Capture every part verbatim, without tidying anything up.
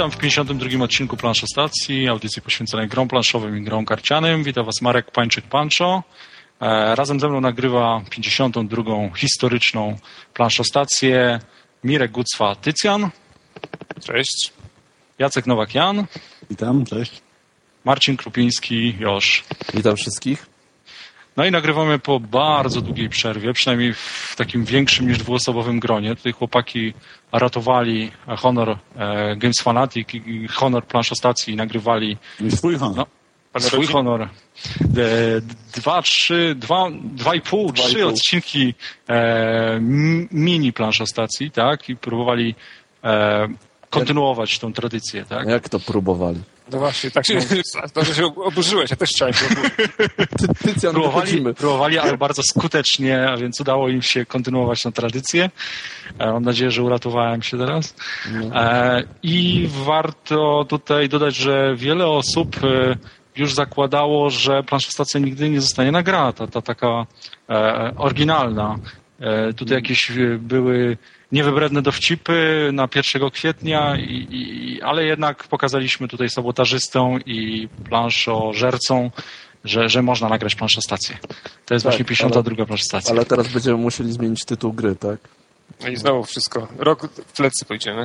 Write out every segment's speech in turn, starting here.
Witam w pięćdziesiątym drugim odcinku Planszostacji, audycji poświęconej grom planszowym i grom karcianym. Witam Was Marek Pańczyk-Pancho. Razem ze mną nagrywa pięćdziesiątą drugą historyczną Planszostację Mirek Gucwa-Tycjan. Cześć. Jacek Nowak-Jan. Witam, cześć. Marcin Krupiński-Josz. Witam wszystkich. No i nagrywamy po bardzo długiej przerwie, przynajmniej w takim większym niż dwuosobowym gronie. Tutaj chłopaki ratowali honor e, Games Fanatic i honor Planszostacji i nagrywali I swój honor. No, swój honor. De, dwa, trzy, dwa, dwa i pół, dwa trzy i pół. odcinki e, mini Planszostacji, tak? I próbowali e, kontynuować tą tradycję, tak? Jak to próbowali? No właśnie, tak się, to, że się oburzyłeś, ja też chciałem się oburzyć. Ty, Tycjan, próbowali, próbowali, ale bardzo skutecznie, a więc udało im się kontynuować tę tradycję. Mam nadzieję, że uratowałem się teraz. No. I warto tutaj dodać, że wiele osób już zakładało, że Planszostacja nigdy nie zostanie nagrana, ta, ta taka e, oryginalna. E, tutaj jakieś były niewybredne dowcipy na pierwszego kwietnia, i, i, ale jednak pokazaliśmy tutaj sabotażystom i planszożercom, że, że można nagrać Planszostację. To jest tak, właśnie pięćdziesiąta druga Planszostacja. Ale teraz będziemy musieli zmienić tytuł gry, tak? No i znowu wszystko. Rok w plecy pójdziemy.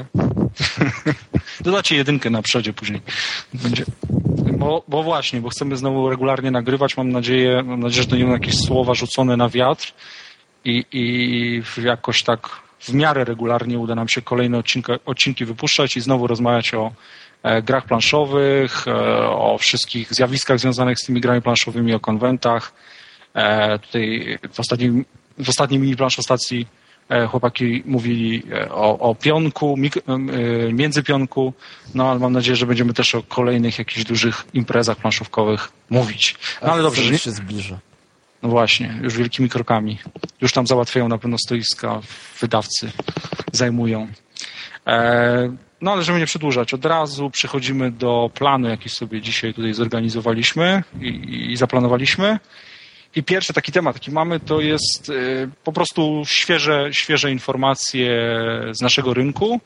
Dodacie jedynkę na przodzie później. Będzie. Bo, bo właśnie, bo chcemy znowu regularnie nagrywać. Mam nadzieję, mam nadzieję, że to nie będą jakieś słowa rzucone na wiatr i, i jakoś tak w miarę regularnie uda nam się kolejne odcinki, odcinki wypuszczać i znowu rozmawiać o e, grach planszowych, e, o wszystkich zjawiskach związanych z tymi grami planszowymi, o konwentach. E, tutaj w ostatnim, w ostatniej mini Planszostacji e, chłopaki mówili o, o pionku, mik- e, międzypionku, no ale mam nadzieję, że będziemy też o kolejnych jakichś dużych imprezach planszówkowych mówić. No ale dobrze, że się zbliża. No właśnie, już wielkimi krokami. Już tam załatwiają na pewno stoiska, wydawcy zajmują. E, no ale żeby nie przedłużać, od razu przechodzimy do planu, jaki sobie dzisiaj tutaj zorganizowaliśmy i, i zaplanowaliśmy. I pierwszy taki temat, jaki mamy, to jest e, po prostu świeże, świeże informacje z naszego rynku.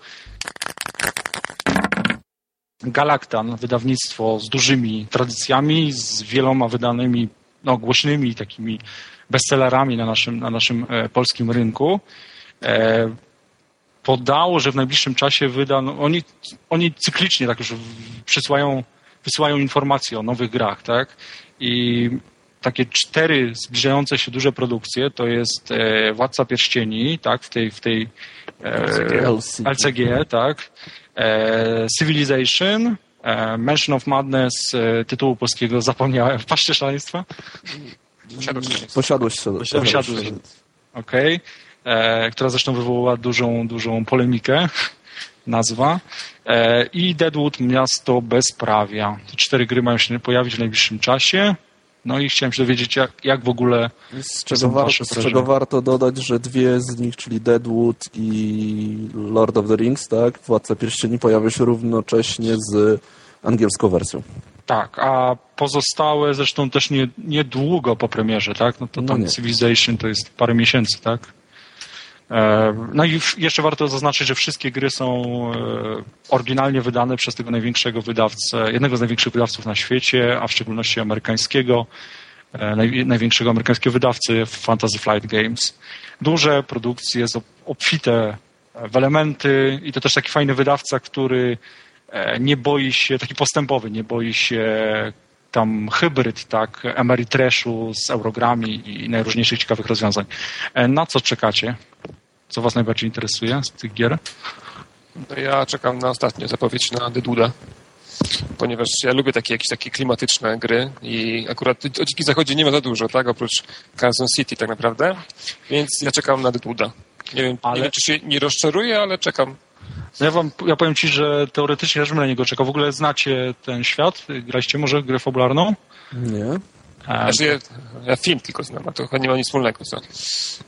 Galaktan, wydawnictwo z dużymi tradycjami, z wieloma wydanymi no, głośnymi takimi bestsellerami na naszym, na naszym e, polskim rynku, e, podało, że w najbliższym czasie wyda, no, oni, oni cyklicznie tak już przysyłają, wysyłają informacje o nowych grach, tak? I takie cztery zbliżające się duże produkcje to jest e, Władca Pierścieni, tak? W tej, w tej e, L C G, tak? E, Civilization, Mansion of Madness, tytułu polskiego zapomniałem. Patrzcie szaleństwa? Posiadłość. Posiadłość. Posiadłość. Okej. Okay. Która zresztą wywołała dużą, dużą polemikę. Nazwa. E, I Deadwood, Miasto Bezprawia. Te cztery gry mają się pojawić w najbliższym czasie. No i chciałem się dowiedzieć, jak, jak w ogóle... Z czego, war, z czego warto dodać, że dwie z nich, czyli Deadwood i Lord of the Rings, tak, Władca Pierścieni, pojawią się równocześnie z angielską wersją. Tak, a pozostałe zresztą też nie, niedługo po premierze, tak? No to tam no Civilization to jest parę miesięcy, tak? No i jeszcze warto zaznaczyć, że wszystkie gry są oryginalnie wydane przez tego największego wydawcę, jednego z największych wydawców na świecie, a w szczególności amerykańskiego, naj, największego amerykańskiego wydawcy Fantasy Flight Games. Duże produkcje, obfite w elementy i to też taki fajny wydawca, który nie boi się, taki postępowy, nie boi się tam hybryd, tak, Ameritrashu z Eurogrami i najróżniejszych ciekawych rozwiązań. Na co czekacie? Co was najbardziej interesuje z tych gier? No ja czekam na ostatnią zapowiedź na Deadwooda, ponieważ ja lubię takie jakieś takie klimatyczne gry i akurat o Dzikim Zachodzie nie ma za dużo, tak, oprócz Carson City tak naprawdę, więc ja czekam na Deadwooda. Nie wiem, ale... nie wiem, czy się nie rozczaruję, ale czekam. No ja, wam, ja powiem ci, że teoretycznie też bym na niego czekał. W ogóle znacie ten świat? Graliście może grę fabularną? Nie. Znaczy ja, ja film tylko znam, a to chyba nie ma nic wspólnego. Co?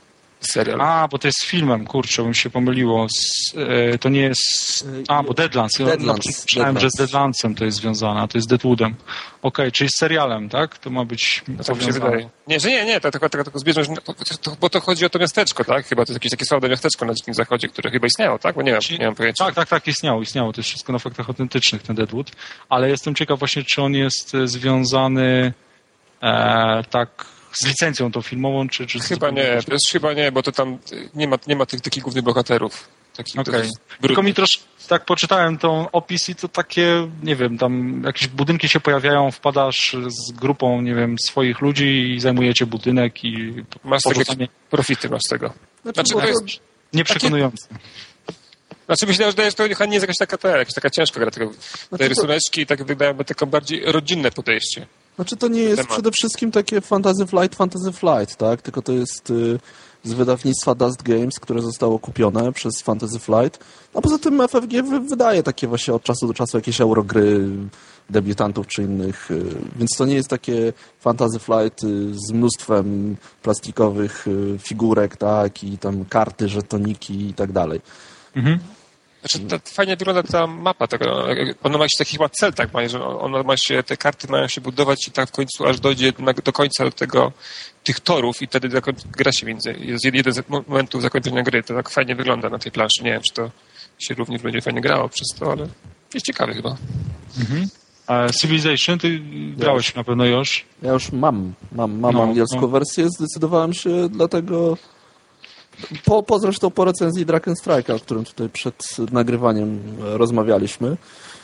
serial. A, bo to jest filmem, kurczę, mi się pomyliło. Z, e, to nie jest... A, bo Deadlands. Deadlands. No, myślałem, że z Deadlandsem to jest związane, a to jest Deadwoodem. Okej, okay, czyli z serialem, tak? To ma być no, tak mi się wydaje. Nie, że nie, nie, to tylko, tylko, tylko zbieżność, to, to, bo to chodzi o to miasteczko, tak? Chyba to jest jakieś takie sławne miasteczko na Dzikim Zachodzie, które chyba istniało, tak? Bo nie mam, nie mam pojęcia. Tak, tak, tak, istniało, istniało. To jest wszystko na faktach autentycznych, ten Deadwood. Ale jestem ciekaw właśnie, czy on jest związany e, tak z licencją tą filmową, czy... czy chyba nie, to jest, chyba nie, bo to tam nie ma, nie ma tych takich głównych bohaterów. Taki, okay. Tylko mi troszkę tak poczytałem tą opis i to takie, nie wiem, tam jakieś budynki się pojawiają, wpadasz z grupą, nie wiem, swoich ludzi i zajmujecie budynek i... Masz z tego profity, masz z tego. Znaczy, znaczy, to jest nieprzekonujące. Takie... Znaczy myślę, że to nie jest jakaś taka, ta, jakaś taka ciężka gra, tylko znaczy, te rysuneczki i tak wydają mi takie bardziej rodzinne podejście. Znaczy to nie jest temat. Przede wszystkim takie Fantasy Flight, Fantasy Flight, tak? Tylko to jest y, z wydawnictwa Dust Games, które zostało kupione przez Fantasy Flight. A poza tym F F G wy, wydaje takie właśnie od czasu do czasu jakieś eurogry debiutantów czy innych, y, więc to nie jest takie Fantasy Flight y, z mnóstwem plastikowych y, figurek, tak? I tam karty, żetoniki i tak dalej. Mhm. Znaczy, to fajnie wygląda ta mapa tego. Ona ma się taki chyba cel, tak ma, że ona ma się, te karty mają się budować i tak w końcu aż dojdzie do końca tego, tych torów i wtedy gra się między. Jest jeden z momentów zakończenia gry. To tak fajnie wygląda na tej planszy. Nie wiem, czy to się również będzie fajnie grało przez to, ale jest ciekawe chyba. Mhm. A Civilization, ty grałeś ja. na pewno już? Ja już mam. Mam, mam no, angielską no. wersję. Zdecydowałem się dlatego... Po, po zresztą po recenzji Draken Strike'a, o którym tutaj przed nagrywaniem rozmawialiśmy.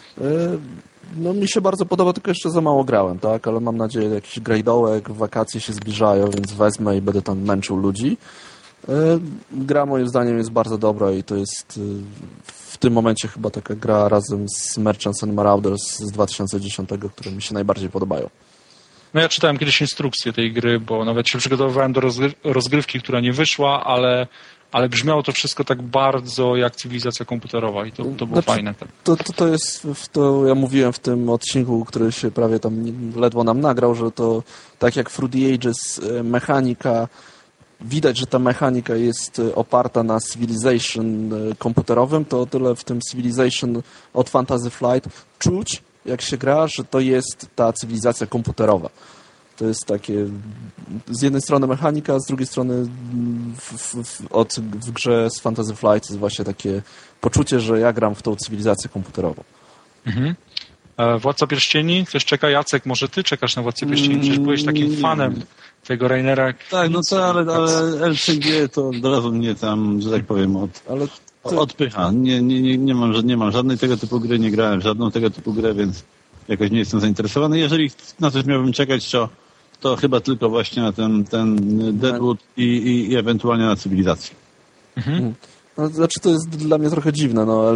No mi się bardzo podoba, tylko jeszcze za mało grałem, tak? Ale mam nadzieję, że jakiś grajdołek, wakacje się zbliżają, więc wezmę i będę tam męczył ludzi. Gra moim zdaniem jest bardzo dobra i to jest w tym momencie chyba taka gra razem z Merchants and Marauders z dwa tysiące dziesiątego, które mi się najbardziej podobają. No ja czytałem kiedyś instrukcję tej gry, bo nawet się przygotowywałem do rozgry- rozgrywki, która nie wyszła, ale, ale brzmiało to wszystko tak bardzo jak cywilizacja komputerowa i to, to było znaczy, fajne. Tak. To, to, to jest, to ja mówiłem w tym odcinku, który się prawie tam ledwo nam nagrał, że to tak jak Through the Ages mechanika, widać, że ta mechanika jest oparta na Civilization komputerowym, to tyle w tym Civilization od Fantasy Flight czuć, jak się gra, że to jest ta cywilizacja komputerowa. To jest takie z jednej strony mechanika, a z drugiej strony w, w, w, od, w grze z Fantasy Flight jest właśnie takie poczucie, że ja gram w tą cywilizację komputerową. Mhm. E, Władca Pierścieni? Ktoś czeka? Jacek, może ty czekasz na Władcę Pierścieni? Przecież byłeś takim fanem tego Rainera. Tak, no to, ale, ale L C G to od razu mnie tam, że tak powiem, od... Ale to... odpycha. Nie, nie, nie, nie, mam, nie mam żadnej tego typu gry, nie grałem w żadną tego typu grę, więc jakoś nie jestem zainteresowany. Jeżeli na coś miałbym czekać, to, to chyba tylko właśnie na ten, ten Deadwood i, i, i ewentualnie na Cywilizację. Mhm. No, znaczy to jest dla mnie trochę dziwne. No,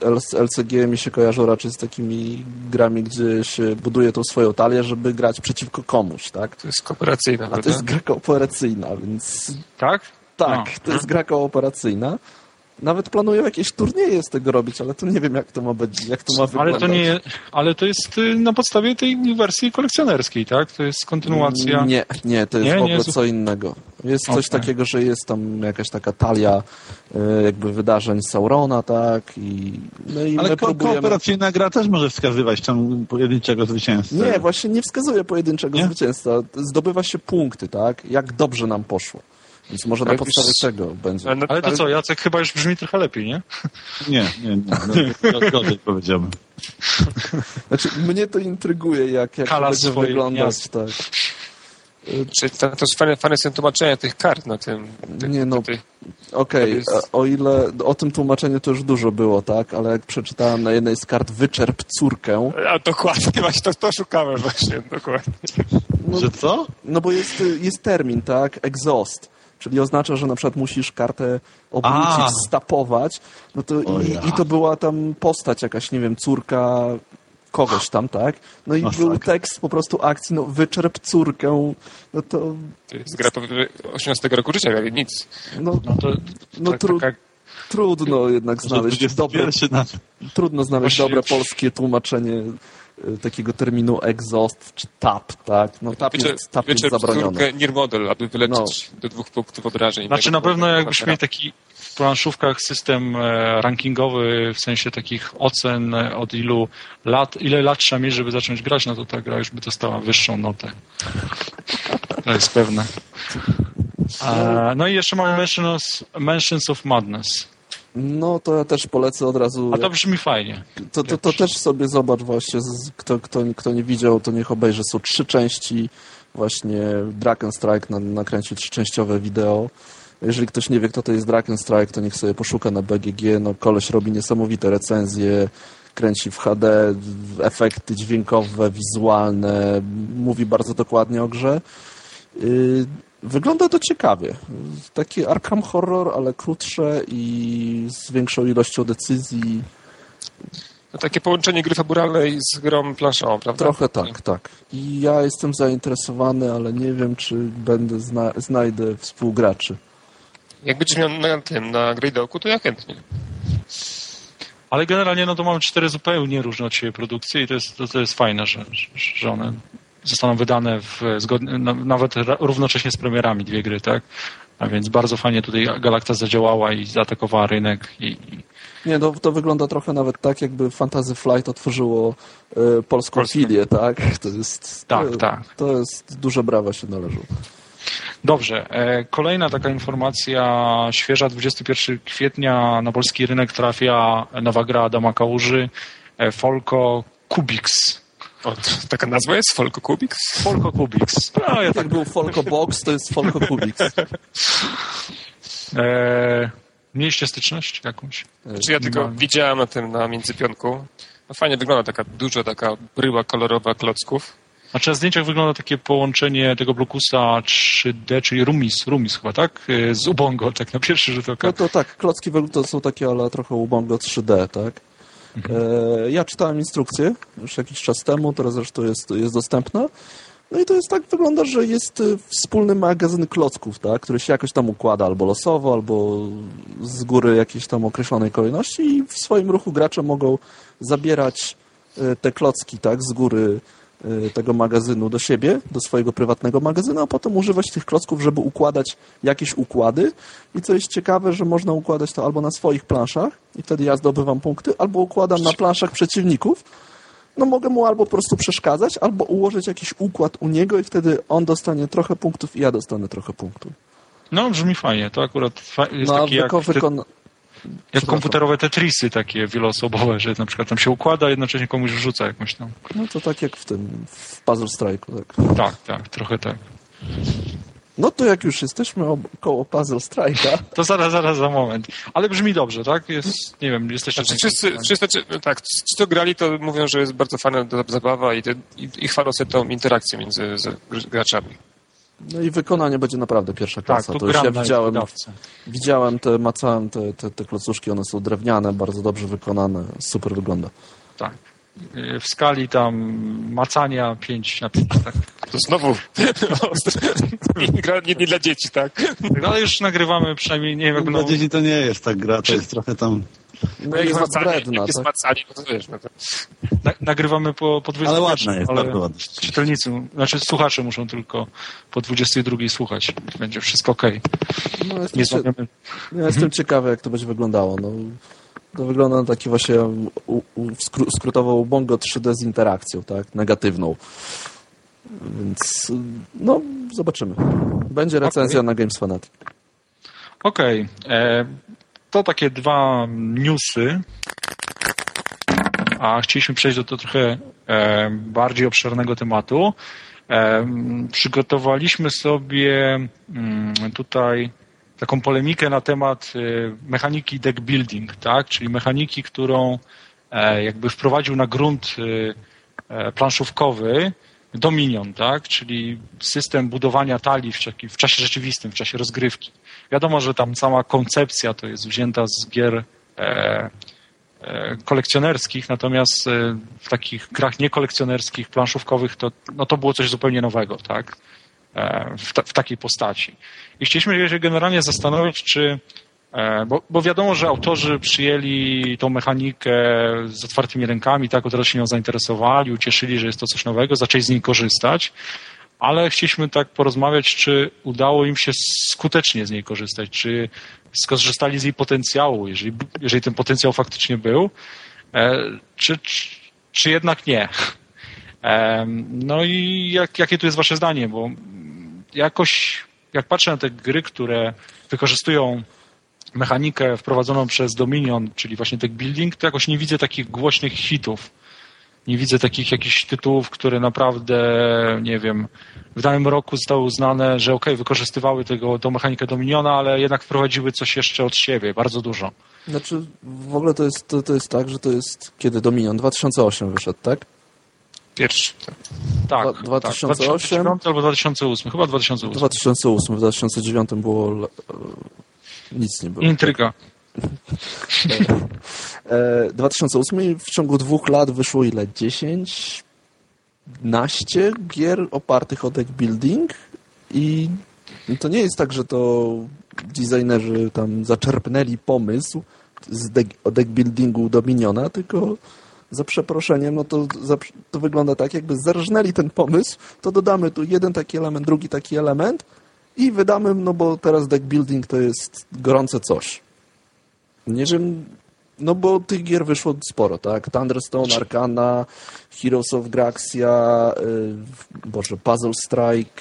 L C G mi się kojarzą raczej z takimi grami, gdzie się buduje tą swoją talię, żeby grać przeciwko komuś, tak? To jest kooperacyjna. A to jest gra kooperacyjna, więc... Tak? Tak, no. To jest gra kooperacyjna. Nawet planują jakieś turnieje z tego robić, ale to nie wiem, jak to ma być, jak to ma wyglądać. Ale to, nie, ale to jest na podstawie tej wersji kolekcjonerskiej, tak? To jest kontynuacja... Nie, nie, to jest nie, w ogóle nie, co innego. Jest coś okay. takiego, że jest tam jakaś taka talia jakby wydarzeń Saurona, tak? I, no i ale my ko- próbujemy... kooperacyjna gra też może wskazywać tam pojedynczego zwycięzcę. Nie, właśnie nie wskazuje pojedynczego nie? zwycięstwa. Zdobywa się punkty, tak? Jak dobrze nam poszło. Więc może na ale podstawie już... tego będzie. Ale, ale to co, Jacek chyba już brzmi trochę lepiej, nie? Nie, nie, nie. Gorzej powiedziałbym. Znaczy, mnie to intryguje, jak, jak to będzie wyglądać. Tak. Czy to, to jest fajne, fajne są tłumaczenia tych kart na tym. Tych, nie no, okej, okay. jest... o ile o tym tłumaczeniu to już dużo było, tak? Ale jak przeczytałem na jednej z kart wyczerp córkę. A dokładnie, właśnie to, to szukałem właśnie, dokładnie. No, że co? No bo jest, jest termin, tak? Exhaust. Czyli oznacza, że na przykład musisz kartę obrócić, stapować, no to i, ja. i to była tam postać jakaś, nie wiem, córka kogoś tam, tak? No i no był tak. tekst po prostu akcji, no wyczerp córkę, no to... To jest gra osiemnastego roku życia, jak nic. No, no to... No tak, tru... taka... Trudno jednak znaleźć dobre... Na... Trudno znaleźć Właśnie... dobre polskie tłumaczenie takiego terminu exhaust czy tap, tak? No tap Wieczór, jest, tap wieczór jest zabroniony. Nier model, aby wyleczyć no. do dwóch punktów obrażeń. Znaczy na pewno jakbyśmy mieli taki w planszówkach system rankingowy, w sensie takich ocen od ilu lat, ile lat trzeba mieć, żeby zacząć grać, no to ta gra już by dostała wyższą notę. To jest pewne. No i jeszcze mamy Mentions, Mentions of Madness. No to ja też polecę od razu. A to brzmi fajnie. To, to, to też sobie zobacz właśnie, kto, kto, kto nie widział, to niech obejrzy. Są trzy części, właśnie Drakenstrike na, nakręcił trzyczęściowe wideo. Jeżeli ktoś nie wie, kto to jest Drakenstrike, to niech sobie poszuka na B G G. No koleś robi niesamowite recenzje, kręci w H D, efekty dźwiękowe, wizualne, mówi bardzo dokładnie o grze. Yy, Wygląda to ciekawie. Taki Arkham Horror, ale krótsze i z większą ilością decyzji. No, takie połączenie gry fabularnej z grą planszową, prawda? Trochę tak, tak. I ja jestem zainteresowany, ale nie wiem, czy będę zna znajdę współgraczy. Jak będziesz miał na tym, na Greydoku, to ja chętnie. Ale generalnie no to mamy cztery zupełnie różne od siebie produkcje i to jest, to, to jest fajne, że, że one zostaną wydane w zgodnie, nawet równocześnie z premierami dwie gry, tak? A więc bardzo fajnie tutaj Galacta zadziałała i zaatakowała rynek. I, i... Nie, to, to wygląda trochę nawet tak, jakby Fantasy Flight otworzyło y, polską Polską. filię, tak? To jest, tak, to, tak. To jest duże brawa się należą. Dobrze. Kolejna taka informacja świeża. dwudziestego pierwszego kwietnia na polski rynek trafia nowa gra Adama Kałuży, Folko Kubix. O, taka nazwa jest? Folko Kubix? Folko Kubix. No, ja tak był Folko Box, to jest Folko Kubix. E, mieliście styczność jakąś? Znaczy ja tylko no. widziałem na tym, na międzypionku. No fajnie wygląda taka duża, taka bryła kolorowa klocków. Znaczy na zdjęciach wygląda takie połączenie tego Blokusa trzy D, czyli Rumis, Rumis chyba, tak? Z Ubongo, tak na pierwszy rzut oka. No to tak, klocki to są takie, ale trochę Ubongo trzy D, tak? Mhm. E, ja czytałem instrukcję już jakiś czas temu, teraz zresztą jest, jest dostępna. No i to jest tak, wygląda, że jest wspólny magazyn klocków, tak? Który się jakoś tam układa albo losowo, albo z góry jakiejś tam określonej kolejności i w swoim ruchu gracze mogą zabierać te klocki, tak? Z góry tego magazynu do siebie, do swojego prywatnego magazynu, a potem używać tych klocków, żeby układać jakieś układy. I co jest ciekawe, że można układać to albo na swoich planszach i wtedy ja zdobywam punkty, albo układam na planszach przeciwników. No mogę mu albo po prostu przeszkadzać, albo ułożyć jakiś układ u niego i wtedy on dostanie trochę punktów i ja dostanę trochę punktów. No brzmi fajnie. To akurat jest no, taki jak... wykon... Jak komputerowe Tetrisy takie wieloosobowe, że na przykład tam się układa, a jednocześnie komuś wrzuca jakąś tam. No to tak jak w tym, w Puzzle Strike'u. Tak, tak, tak, trochę tak. No to jak już jesteśmy koło Puzzle Strike'a... To zaraz, zaraz, za moment. Ale brzmi dobrze, tak? Jest, nie wiem, jesteście... Znaczy, wszyscy, wszyscy, tak, ci to grali, to mówią, że jest bardzo fajna zabawa i, te, i, i chwalą sobie tą interakcję między graczami. No i wykonanie będzie naprawdę pierwsza klasa. Tak, to już ja widziałem, widziałem te, macałem te, te, te klocuszki, one są drewniane, bardzo dobrze wykonane, super wygląda. Tak. W skali tam macania pięć na pięć, tak. To znowu gra nie, nie dla dzieci, tak? No ale już nagrywamy przynajmniej, nie wiem jak Dla będą... dzieci to nie jest tak gra, to jest trochę tam... No jak jest macanie, bredna, jak jest tak? macanie, no to wiesz, no to... Na, nagrywamy po, po dwudziestej Ale ładne jest, ale bardzo ładne. Czytelnicy, znaczy słuchacze muszą tylko po dwudziestej drugiej słuchać. Będzie wszystko okej. Okay. No, nie cie... ja jestem ciekawy, jak to będzie wyglądało. No, to wygląda na taki właśnie u, u, skró skrótowo Ubongo trzy D z interakcją, tak? Negatywną. Więc no, zobaczymy. Będzie recenzja okay. na Games Fanatic. Okej. Okay. To takie dwa newsy. A chcieliśmy przejść do, do trochę e, bardziej obszernego tematu. E, przygotowaliśmy sobie m, tutaj taką polemikę na temat e, mechaniki deck building, tak? Czyli mechaniki, którą e, jakby wprowadził na grunt e, planszówkowy Dominion, tak? Czyli system budowania talii w, w czasie rzeczywistym, w czasie rozgrywki. Wiadomo, że tam cała koncepcja to jest wzięta z gier e, kolekcjonerskich, natomiast w takich grach niekolekcjonerskich, planszówkowych to, no to było coś zupełnie nowego, tak? W, ta, w takiej postaci. I chcieliśmy się generalnie zastanowić, czy Bo, bo wiadomo, że autorzy przyjęli tą mechanikę z otwartymi rękami, tak, od razu się nią zainteresowali, ucieszyli, że jest to coś nowego, zaczęli z niej korzystać, ale chcieliśmy tak porozmawiać, czy udało im się skutecznie z niej korzystać, czy skorzystali z jej potencjału, jeżeli, jeżeli ten potencjał faktycznie był, czy, czy, czy jednak nie. No i jak, jakie tu jest wasze zdanie, bo jakoś, jak patrzę na te gry, które wykorzystują mechanikę wprowadzoną przez Dominion, czyli właśnie deck building, to jakoś nie widzę takich głośnych hitów. Nie widzę takich jakichś tytułów, które naprawdę, nie wiem, w danym roku zostały uznane, że okej, okay, wykorzystywały tego, tą mechanikę Dominiona, ale jednak wprowadziły coś jeszcze od siebie, bardzo dużo. Znaczy, w ogóle to jest, to, to jest tak, że to jest kiedy Dominion? dwa tysiące osiem wyszedł, tak? Pierwszy. Tak, Dwa, dwa tysiące osiem? Tak, dwa tysiące dziewięć albo dwa tysiące osiem, chyba dwa tysiące osiem. dwa tysiące osiem, w dwa tysiące dziewięć było... Nic nie było. Intryga. dwa tysiące osiem w ciągu dwóch lat wyszło ile? dziesięć, jedenaście gier opartych o deck building i to nie jest tak, że to designerzy tam zaczerpnęli pomysł z deck, o deck buildingu Dominiona, tylko za przeproszeniem, no to, za, to wygląda tak, jakby zerżnęli ten pomysł, to dodamy tu jeden taki element, drugi taki element i wydamy, no bo teraz deck building to jest gorące coś. Nie, że... No bo tych gier wyszło sporo, tak? Thunderstone, Arcana, Heroes of Graxia, yy, Boże, Puzzle Strike,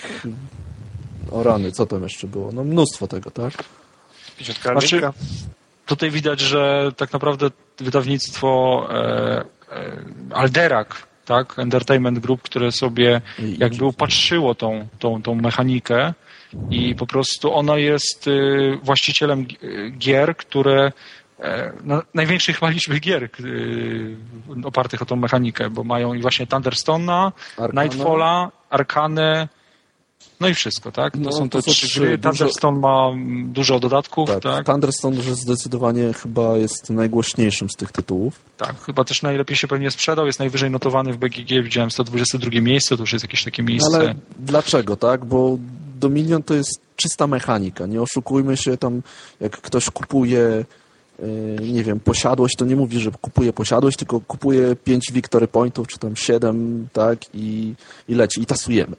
o rany, co tam jeszcze było? No mnóstwo tego, tak? Znaczy, tutaj widać, że tak naprawdę wydawnictwo e, e, Alderac, tak? Entertainment Group, które sobie jakby upatrzyło tą, tą, tą mechanikę i po prostu ona jest y, właścicielem gier, które No, największej chyba liczby gier yy, opartych o tą mechanikę, bo mają i właśnie Thunderstone'a, Nightfalla, Arkanę, no i wszystko, tak? To no, są to te trzy trzy. gry. Thunderstone ma dużo dodatków, tak? tak? Thunderstone że zdecydowanie chyba jest najgłośniejszym z tych tytułów. Tak, chyba też najlepiej się pewnie sprzedał, jest najwyżej notowany w B G G, widziałem sto dwudzieste drugie miejsce, to już jest jakieś takie miejsce. Ale dlaczego, tak? Bo Dominion to jest czysta mechanika, nie oszukujmy się, tam jak ktoś kupuje nie wiem, posiadłość, to nie mówi, że kupuje posiadłość, tylko kupuje pięć Victory Pointów, czy tam siedem, tak, i, i leci, i tasujemy.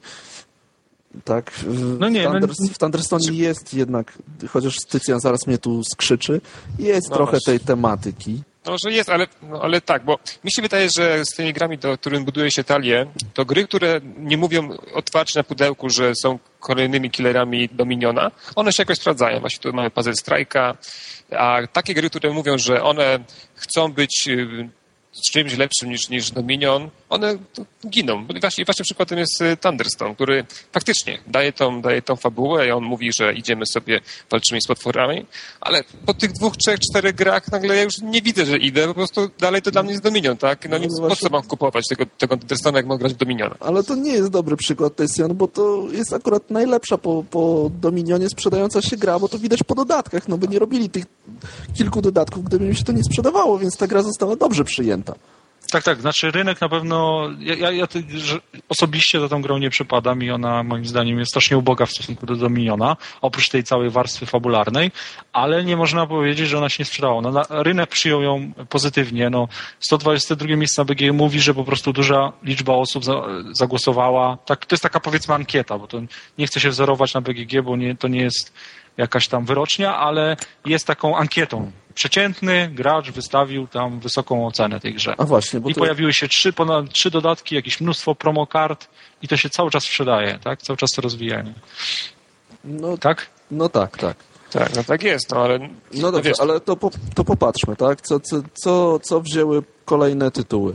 Tak, w, no nie, Thunder, no, w Thunderstone jest jednak, chociaż Stycjan zaraz mnie tu skrzyczy, jest no trochę właśnie. tej tematyki. No, że jest, ale, no, ale tak, bo mi się wydaje, że z tymi grami, do którym buduje się talię, to gry, które nie mówią otwarcie na pudełku, że są kolejnymi killerami Dominiona, one się jakoś sprawdzają. Właśnie tu mamy Puzzle Strike'a, a takie gry, które mówią, że one chcą być z czymś lepszym niż, niż Dominion, one giną. I właśnie, właśnie przykładem jest Thunderstone, który faktycznie daje tą, daje tą fabułę i on mówi, że idziemy sobie, walczymy z potworami, ale po tych dwóch, trzech, czterech grach nagle ja już nie widzę, że idę, po prostu dalej to dla mnie jest Dominion, tak? No, no nic, właśnie... po co mam kupować tego, tego Thunderstone'a, jak mam grać w Dominiona? Ale to nie jest dobry przykład, Tycjan, bo to jest akurat najlepsza po, po Dominionie sprzedająca się gra, bo to widać po dodatkach, no by nie robili tych kilku dodatków, gdyby im się to nie sprzedawało, więc ta gra została dobrze przyjęta. Tak, tak, znaczy rynek na pewno, ja, ja, ja ty, osobiście za tą grą nie przypadam i ona moim zdaniem jest strasznie uboga w stosunku do Dominiona, oprócz tej całej warstwy fabularnej, ale nie można powiedzieć, że ona się nie sprzedała. No, na, rynek przyjął ją pozytywnie, no sto dwudzieste drugie miejsce na B G mówi, że po prostu duża liczba osób za, zagłosowała, tak, to jest taka powiedzmy ankieta, bo to nie chce się wzorować na B G G, bo nie, to nie jest jakaś tam wyrocznia, ale jest taką ankietą. Przeciętny gracz wystawił tam wysoką ocenę tej grze. A właśnie, bo I to... pojawiły się trzy, ponad trzy dodatki, jakieś mnóstwo promokart i to się cały czas sprzedaje, tak? Cały czas to rozwijają. No, tak? No tak, tak. Tak, no tak jest, no ale... No dobrze, no ale to, po, to popatrzmy, tak? Co, co, co, co wzięły kolejne tytuły?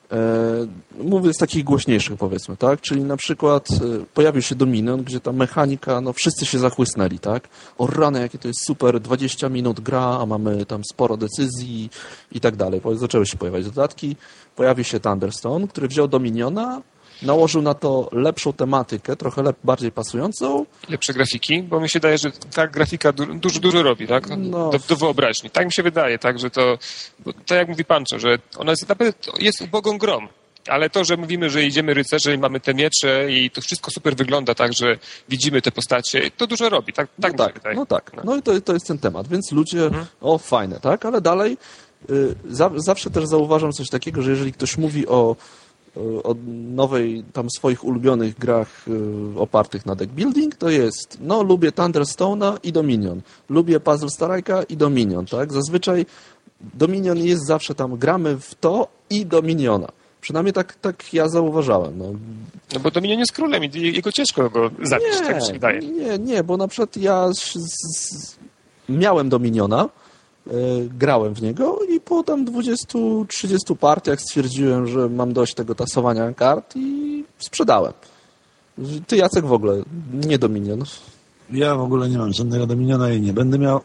E, mówię z takich głośniejszych, powiedzmy, tak? Czyli na przykład e, pojawił się Dominion, gdzie ta mechanika, no wszyscy się zachłysnęli, tak? O rany, jakie to jest super, dwadzieścia minut gra, a mamy tam sporo decyzji i tak dalej. Zaczęły się pojawiać dodatki. Pojawił się Thunderstone, który wziął Dominiona, nałożył na to lepszą tematykę, trochę lep- bardziej pasującą. Lepsze grafiki, bo mi się wydaje, że ta grafika du- dużo, dużo robi, tak? No. Do, do wyobraźni. Tak mi się wydaje, tak, że to, bo, tak jak mówi Pancho, że ona jest naprawdę jest ubogą grą. Ale to, że mówimy, że idziemy rycerze i mamy te miecze i to wszystko super wygląda tak, że widzimy te postacie, to dużo robi. Tak, tak, no, tak no tak, no i to, to jest ten temat. Więc ludzie, mhm. o fajne, tak? Ale dalej y, za, zawsze też zauważam coś takiego, że jeżeli ktoś mówi o, o nowej, tam swoich ulubionych grach y, opartych na deck building, to jest, no lubię Thunderstone'a i Dominion. Lubię Puzzle Strike'a i Dominion, tak? Zazwyczaj Dominion jest zawsze tam, gramy w to i Dominiona. Przynajmniej tak, tak ja zauważałem. No. no bo Dominion jest królem i jego ciężko go zabić, nie, tak mi się wydaje. Nie, nie, bo na przykład ja z, z, miałem Dominiona, y, grałem w niego i po tam dwudziestu trzydziestu partiach stwierdziłem, że mam dość tego tasowania kart i sprzedałem. Ty, Jacek, w ogóle nie Dominion. Ja w ogóle nie mam żadnego Dominiona i nie będę miał.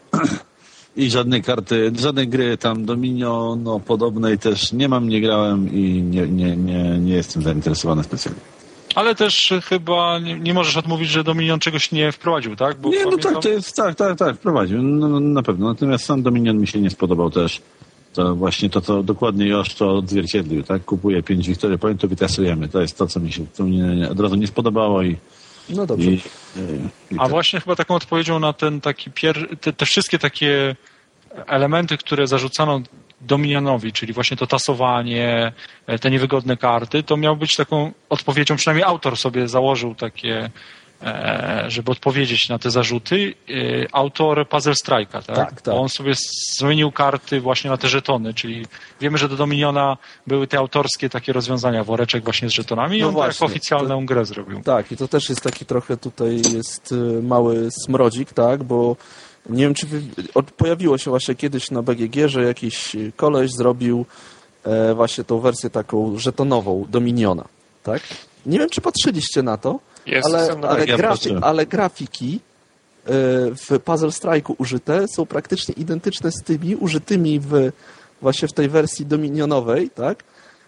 I żadnej karty, żadnej gry tam Dominion no, podobnej też nie mam, nie grałem i nie, nie, nie, nie jestem zainteresowany specjalnie. Ale też chyba nie, nie możesz odmówić, że Dominion czegoś nie wprowadził, tak? Bo nie, no pamiętam... tak, to jest, tak, tak, tak, wprowadził, no, no, na pewno. Natomiast sam Dominion mi się nie spodobał też. To właśnie to, co dokładnie Josz to odzwierciedlił, tak? Kupuję pięć Victory Pointów i tasujemy. To jest to, co mi się co mi nie, od razu nie spodobało i no dobrze. I, i, i A tak. Właśnie chyba taką odpowiedzią na ten taki pier... te, te wszystkie takie elementy, które zarzucano Dominionowi, czyli właśnie to tasowanie, te niewygodne karty, to miał być taką odpowiedzią, przynajmniej autor sobie założył takie, żeby odpowiedzieć na te zarzuty, autor Puzzle Strike'a, tak? Tak, tak. On sobie zmienił karty właśnie na te żetony, czyli wiemy, że do Dominiona były te autorskie takie rozwiązania, woreczek właśnie z żetonami i no on właśnie, tak oficjalną to, grę zrobił. Tak, i to też jest taki trochę tutaj jest mały smrodzik, tak, bo nie wiem, czy wy, pojawiło się właśnie kiedyś na B G G, że jakiś koleś zrobił e, właśnie tą wersję taką żetonową Dominiona, tak? Nie wiem, czy patrzyliście na to, Jest, ale, ale, ja grafi, ale grafiki e, w Puzzle Strike'u użyte są praktycznie identyczne z tymi użytymi w, właśnie w tej wersji dominionowej, tak?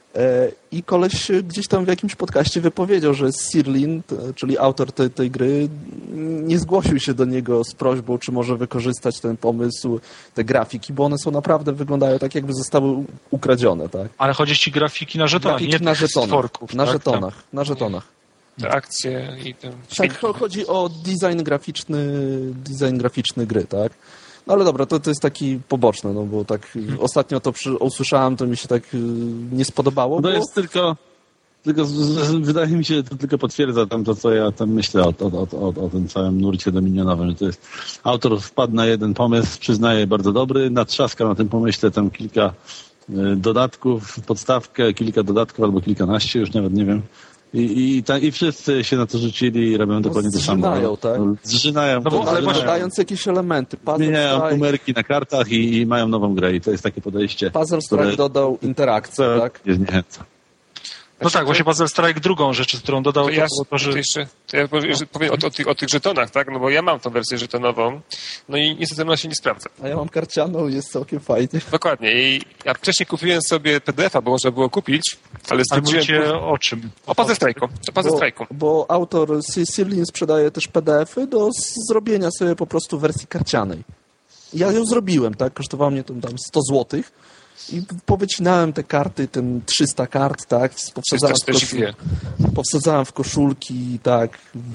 I koleś gdzieś tam w jakimś podcaście wypowiedział, że Sirlin, czyli autor tej, tej gry, nie zgłosił się do niego z prośbą, czy może wykorzystać ten pomysł, te grafiki, bo one są naprawdę, wyglądają tak, jakby zostały ukradzione, tak? Ale chodzi ci grafiki na żetonach, grafiki nie na żetonach, stworków, na tak? żetonach, na żetonach. Te akcje i ten... Tak, chodzi o design graficzny, design graficzny gry, tak? No ale dobra, to, to jest taki poboczny, no bo tak hmm. ostatnio to przy, usłyszałem, to mi się tak y, nie spodobało. To bo... jest tylko, tylko z, z, wydaje mi się, że to tylko potwierdza tam to, co ja tam myślę o, o, o, o tym całym nurcie dominionowym, że to jest autor wpadł na jeden pomysł, przyznaję, bardzo dobry, natrzaskał na tym pomyśle tam kilka y, dodatków, podstawkę, kilka dodatków albo kilkanaście, już nawet nie wiem. I, i, ta, I wszyscy się na to rzucili i robią dokładnie to samo. Zżynają, tak? Zżynają. No bo, ale zżynają. dodając jakieś elementy. Puzzle Zmieniają Strike, numerki na kartach i, i mają nową grę i to jest takie podejście. Puzzle Strike które, dodał interakcję, tak? Nie zniechęca. No tak, właśnie Puzzle Strike drugą rzecz, którą dodał, to, to ja, było to, że... To jeszcze, to ja powiem o, o, tych, o tych żetonach, tak? No bo ja mam tą wersję żetonową, no i niestety ona się nie sprawdza. A ja mam karcianą i jest całkiem fajnie. Dokładnie. I ja wcześniej kupiłem sobie P D F a, bo można było kupić, ale stwierdziłem... Ale mówicie o czym? O Puzzle Strike'u. O Puzzle Strike'u. Bo autor Sirlin sprzedaje też P D F y do zrobienia sobie po prostu wersji karcianej. Ja ją zrobiłem, tak? Kosztowało mnie to tam sto złotych. I powycinałem te karty, ten trzysta kart, tak? Powsadzałem w, koszul... Powsadzałem w koszulki, tak?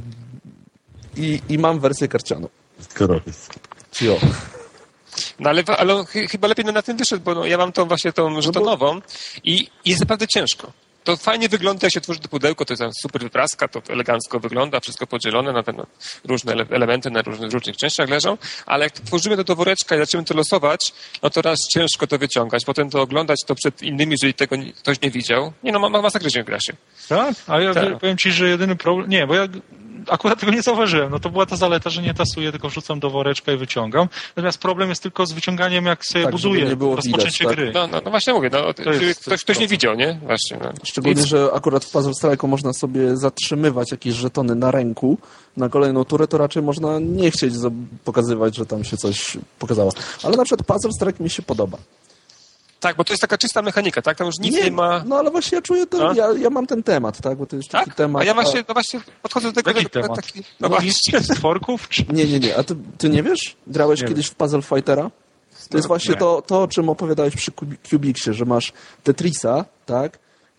I, i mam wersję karcianą. Korowiec. Jo. No ale, ale chyba lepiej na tym wyszedł, bo no, ja mam tą właśnie tą żetonową i jest naprawdę ciężko. To fajnie wygląda, jak się tworzy to pudełko, to jest tam super wypraska, to elegancko wygląda, wszystko podzielone na ten, różne elementy na różnych, różnych częściach leżą, ale jak tworzymy to do woreczka i zaczniemy to losować, no to raz ciężko to wyciągać, potem to oglądać to przed innymi, jeżeli tego ktoś nie widział. Nie no, ma, ma masakrycznie w grasie. Tak? A ja tak. powiem ci, że jedyny problem... Nie, bo ja akurat tego nie zauważyłem. No to była ta zaleta, że nie tasuję, tylko wrzucam do woreczka i wyciągam. Natomiast problem jest tylko z wyciąganiem, jak sobie tak, buduję nie było rozpoczęcie widać, gry. Tak? No, no, no właśnie mówię, no, to jest, ktoś, ktoś nie widział, nie? Właśnie. No. Szczególnie, I... że akurat w Puzzle Strike'u można sobie zatrzymywać jakieś żetony na ręku na kolejną turę, to raczej można nie chcieć pokazywać, że tam się coś pokazało. Ale na przykład Puzzle Strike mi się podoba. Tak, bo to jest taka czysta mechanika, tak? Tam już nic nie, nie ma... No ale właśnie ja czuję, ten, ja, ja mam ten temat, tak? Bo to jest taki tak? temat... A ja właśnie, a... no właśnie podchodzę do tego... Jaki tego temat? taki, no właśnie. Stworków? Czy... Nie, nie, nie. A ty, ty nie wiesz? Grałeś nie kiedyś wiem. w Puzzle Fightera? To no, jest właśnie to, to, o czym opowiadałeś przy Cubixie, że masz Tetrisa, tak?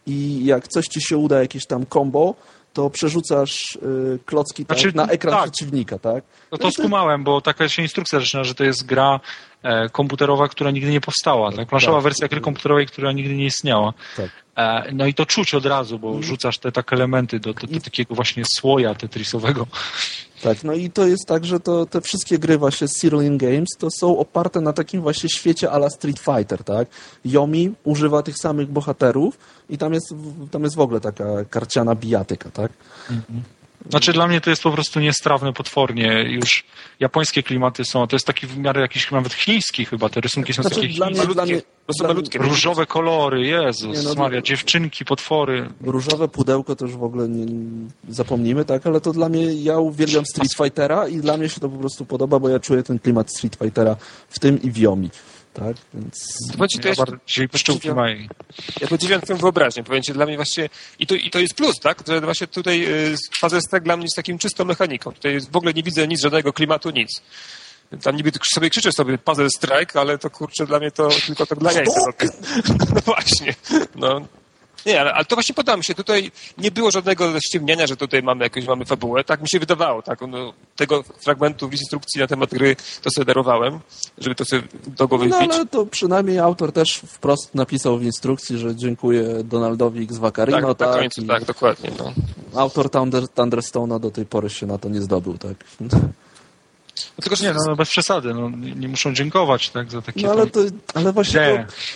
i jak coś ci się uda, jakieś tam combo, to przerzucasz y, klocki tak, znaczy, na ekran tak. przeciwnika, tak? No to skumałem, bo taka się instrukcja zaczyna, że to jest gra e, komputerowa, która nigdy nie powstała, tak? Planszowa tak. wersja gry komputerowej, która nigdy nie istniała. Tak. E, no i to czuć od razu, bo rzucasz te takie elementy do, do, do takiego właśnie słoja tetrisowego. Tak, no i to jest tak, że to, te wszystkie gry właśnie z Cerulean Games to są oparte na takim właśnie świecie a la Street Fighter, tak? Yomi używa tych samych bohaterów i tam jest, tam jest w ogóle taka karciana bijatyka, tak? Mhm. Znaczy dla mnie to jest po prostu niestrawne potwornie. Już japońskie klimaty są, to jest taki w miarę jakiś nawet chiński chyba, te rysunki są znaczy, takie dla mnie, dla mnie, dla malutkie. Różowe kolory, Jezus nie, no, Maria, dziewczynki, potwory. Różowe pudełko to już w ogóle nie, zapomnimy, tak? Ale to dla mnie, ja uwielbiam Street Fightera i dla mnie się to po prostu podoba, bo ja czuję ten klimat Street Fightera w tym i w Yomi. Tak, więc... To ci, to ja bardziej pszczółki mają. Ja podziwiam twoją wyobraźnię, powiem ci, dla mnie właśnie, i to, i to jest plus, tak, że właśnie tutaj y, Fazer Strike dla mnie jest takim czystą mechaniką. Tutaj jest, w ogóle nie widzę nic, żadnego klimatu, nic. Tam niby sobie krzyczy sobie Puzzle Strike, ale to kurczę dla mnie to tylko to dla jajca. No właśnie, no. Nie, ale, ale to właśnie podoba mi się. Tutaj nie było żadnego ściemniania, że tutaj mamy jakąś mamy fabułę. Tak mi się wydawało. Tak? No, tego fragmentu w instrukcji na temat gry to sobie darowałem, żeby to sobie do głowy no, wbić. Ale to przynajmniej autor też wprost napisał w instrukcji, że dziękuję Donaldowi X Vaccarino. Tak, tak, na końcu, i tak, dokładnie. No. Autor Thunder, Thunderstone'a do tej pory się na to nie zdobył, tak. No, tylko, że nie, no bez przesady, no, nie muszą dziękować tak, za takie... No ale, to, ale właśnie... To...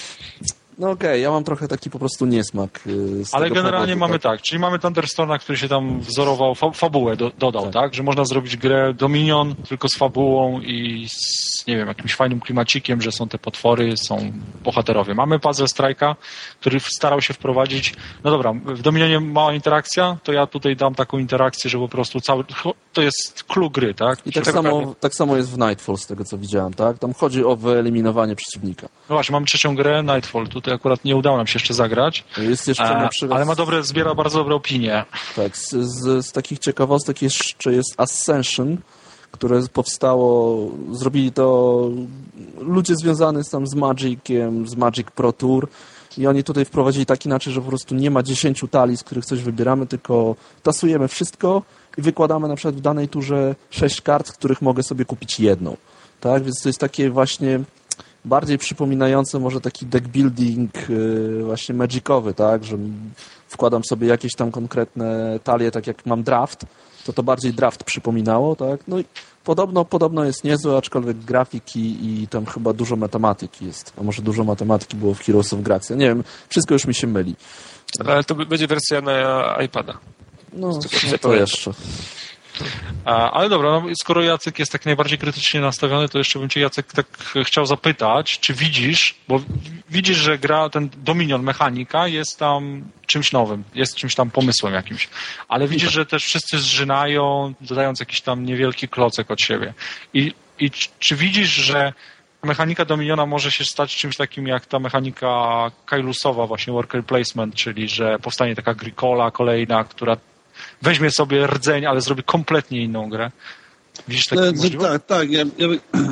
No okej, okay, ja mam trochę taki po prostu niesmak. Z Ale tego generalnie powodu, mamy tak. tak, czyli mamy Thunderstone'a, który się tam wzorował, fa fabułę do, dodał, tak. tak? Że można zrobić grę Dominion tylko z fabułą i z, nie wiem, jakimś fajnym klimacikiem, że są te potwory, są bohaterowie. Mamy Puzzle Strike'a, który starał się wprowadzić, no dobra, w Dominionie mała interakcja, to ja tutaj dam taką interakcję, że po prostu cały, to jest clue gry, tak? I tak samo, tak samo jest w Nightfall, z tego co widziałem, tak? Tam chodzi o wyeliminowanie przeciwnika. No właśnie, mamy trzecią grę, Nightfall, tutaj akurat nie udało nam się jeszcze zagrać. Jest jeszcze na przykład... Ale ma dobre, zbiera bardzo dobre opinie. Tak, z, z, z takich ciekawostek jeszcze jest Ascension, które powstało, zrobili to ludzie związani tam z Magiciem, z Magic Pro Tour i oni tutaj wprowadzili tak inaczej, że po prostu nie ma dziesięciu talii, z których coś wybieramy, tylko tasujemy wszystko i wykładamy na przykład w danej turze sześć kart, z których mogę sobie kupić jedną. Tak, więc to jest takie właśnie... bardziej przypominające może taki deck building yy, właśnie magicowy, tak, że wkładam sobie jakieś tam konkretne talie, tak jak mam draft, to to bardziej draft przypominało, tak, no i podobno, podobno jest niezłe, aczkolwiek grafiki i tam chyba dużo matematyki jest, a może dużo matematyki było w Heroes of Gracia, nie wiem, wszystko już mi się myli. Ale to będzie wersja na iPada. No, no to jeszcze. Ale dobra, no, skoro Jacek jest tak najbardziej krytycznie nastawiony, to jeszcze bym cię, Jacek, tak chciał zapytać, czy widzisz, bo widzisz, że gra, ten Dominion mechanika jest tam czymś nowym, jest czymś tam pomysłem jakimś, ale widzisz, że też wszyscy zżynają, dodając jakiś tam niewielki klocek od siebie. I, i czy widzisz, że mechanika Dominiona może się stać czymś takim jak ta mechanika Kailusowa, właśnie worker placement, czyli że powstanie taka Agricola kolejna, która weźmie sobie rdzeń, ale zrobi kompletnie inną grę. Widzisz takie możliwości? Tak, tak. Ja, ja,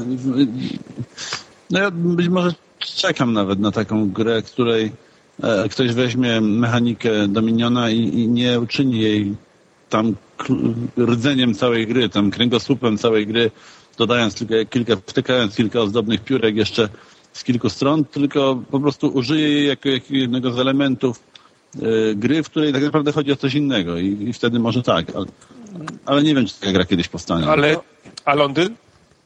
no ja być może czekam nawet na taką grę, której e, ktoś weźmie mechanikę Dominiona i, i nie uczyni jej tam rdzeniem całej gry, tam kręgosłupem całej gry, dodając tylko kilka, wtykając kilka ozdobnych piórek jeszcze z kilku stron, tylko po prostu użyje jej jako, jako jednego z elementów gry, w której tak naprawdę chodzi o coś innego i, i wtedy może tak, ale, ale nie wiem, czy taka gra kiedyś powstanie. Ale, a Londyn?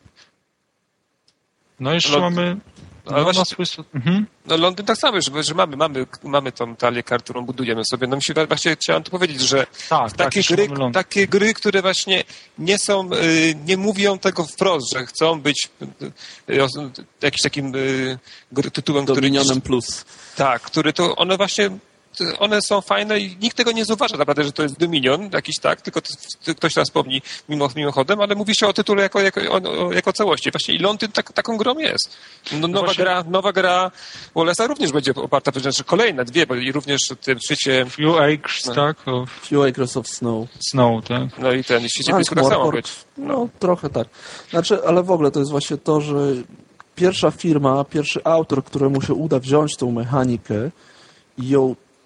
No jeszcze Lond... mamy no, właśnie, swój... mhm. no Londyn tak samo, że, że mamy, mamy, mamy tą talię kart, którą budujemy sobie. No mi się właśnie chciałem tu powiedzieć, że tak, takie, tak, gry, takie gry, które właśnie nie są, nie mówią tego wprost, że chcą być jakimś takim tytułem, który... Dominionem plus. Tak, który to one właśnie one są fajne i nikt tego nie zauważa naprawdę, że to jest Dominion jakiś, tak, tylko to, to ktoś tam wspomni mimo, mimochodem, ale mówi się o tytule jako, jako, o, jako całości. Właśnie i Londyn tak, taką grą jest. No, nowa, Właśnie... gra, nowa gra Wallace'a również będzie oparta, znaczy kolejne dwie, bo i również w tym świecie... Few Acres, no. tak? Of... Few Acres of Snow. Snow, tak. No i ten, w świecie blisku tak samo być. No. no, trochę tak. Znaczy, ale w ogóle to jest właśnie to, że pierwsza firma, pierwszy autor, któremu się uda wziąć tą mechanikę i ją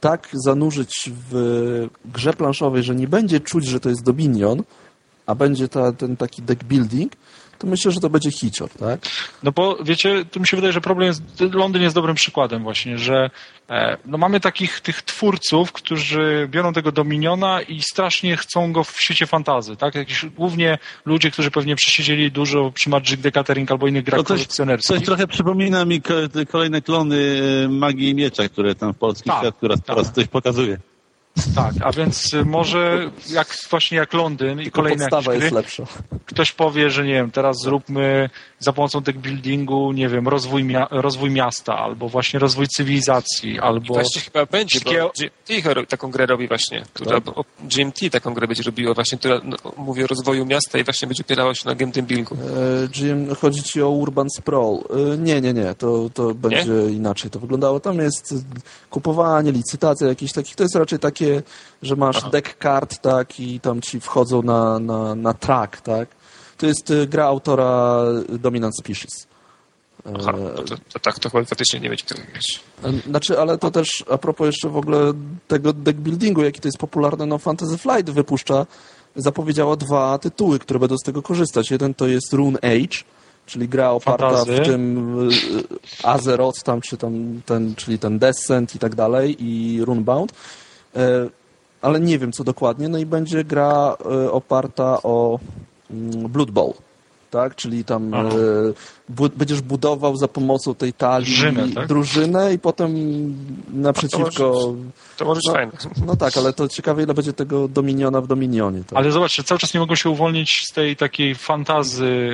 tak zanurzyć w grze planszowej, że nie będzie czuć, że to jest Dominion, a będzie ta, ten taki deck building, to myślę, że to będzie hicior, tak? No bo wiecie, tu mi się wydaje, że problem jest, Londyn jest dobrym przykładem właśnie, że e, no mamy takich tych twórców, którzy biorą tego Dominiona i strasznie chcą go w świecie fantasy, tak? Jakiś, głównie ludzie, którzy pewnie przesiedzieli dużo przy Magic the Gathering albo innych grach kolekcjonerskich. Coś trochę przypomina mi kolejne klony Magii i Miecza, które tam w polskich tak, świat, która teraz tak. coś pokazuje. Tak, a więc może jak właśnie jak Londyn i kolejne podstawa jakieś jest gry, lepsza. Ktoś powie, że nie wiem, teraz zróbmy za pomocą deck buildingu, nie wiem, rozwój, mia- rozwój miasta, albo właśnie rozwój cywilizacji, albo... Właśnie chyba będzie, Szkie... bo G M T taką grę robi właśnie, która, tak. G M T taką grę będzie robiło właśnie, która no, mówi o rozwoju miasta i właśnie będzie opierała się na G M T buildingu. E, G M, chodzi ci o Urban Sprawl. E, nie, nie, nie, to, to będzie nie? inaczej to wyglądało. Tam jest kupowanie, licytacja jakichś takich, to jest raczej takie, że masz Aha. deck kart, tak, i tam ci wchodzą na, na, na track, tak. To jest y, gra autora Dominant Species. Aha, no to, to tak, to chyba faktycznie nie będzie tego mówić. Znaczy, ale to też a propos jeszcze w ogóle tego deck buildingu, jaki to jest popularny, no Fantasy Flight wypuszcza, zapowiedziała dwa tytuły, które będą z tego korzystać. Jeden to jest Rune Age, czyli gra oparta Fantazy. w tym y, Azeroth tam, czy tam ten, czyli ten Descent i tak dalej, i Runebound. Y, ale nie wiem, co dokładnie. No i będzie gra y, oparta o y, Blood Bowl, tak? Czyli tam y, bu- będziesz budował za pomocą tej talii drużynę, tak? drużynę i potem naprzeciwko... To może, to może być no, fajne. No tak, ale to ciekawe, ile będzie tego Dominiona w Dominionie. Tak? Ale zobaczcie, cały czas nie mogą się uwolnić z tej takiej fantazy.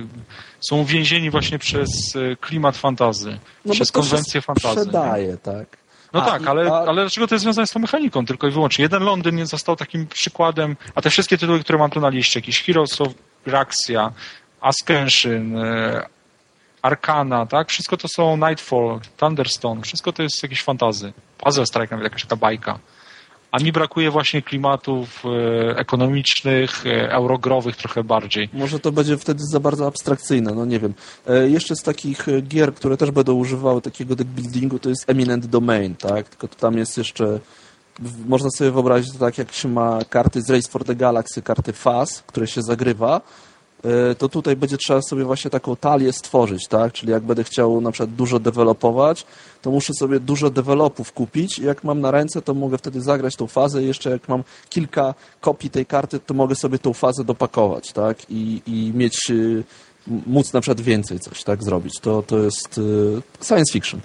Są uwięzieni właśnie przez klimat fantazy, no przez konwencję fantazy. Sprzedaje, tak. No a, tak, ale, a... ale dlaczego to jest związane z tą mechaniką? Tylko i wyłącznie. Jeden Londyn został takim przykładem, a te wszystkie tytuły, które mam tu na liście, jakieś Heroes of Graxia, Ascension, Arcana, tak? Wszystko to są Nightfall, Thunderstone, wszystko to jest jakieś fantazy. Puzzle Strike, nawet jakaś taka bajka. A mi brakuje właśnie klimatów e, ekonomicznych, e, eurogrowych trochę bardziej. Może to będzie wtedy za bardzo abstrakcyjne, no nie wiem. E, jeszcze z takich gier, które też będą używały takiego deck buildingu, to jest Eminent Domain, tak? Tylko to tam jest jeszcze... Można sobie wyobrazić to tak, jak się ma karty z Race for the Galaxy, karty F A S, które się zagrywa, to tutaj będzie trzeba sobie właśnie taką talię stworzyć, tak? Czyli jak będę chciał na przykład dużo dewelopować, to muszę sobie dużo dewelopów kupić i jak mam na ręce, to mogę wtedy zagrać tą fazę i jeszcze jak mam kilka kopii tej karty, to mogę sobie tą fazę dopakować, tak? I, i mieć, móc na przykład więcej coś, tak? Zrobić. To, to jest science fiction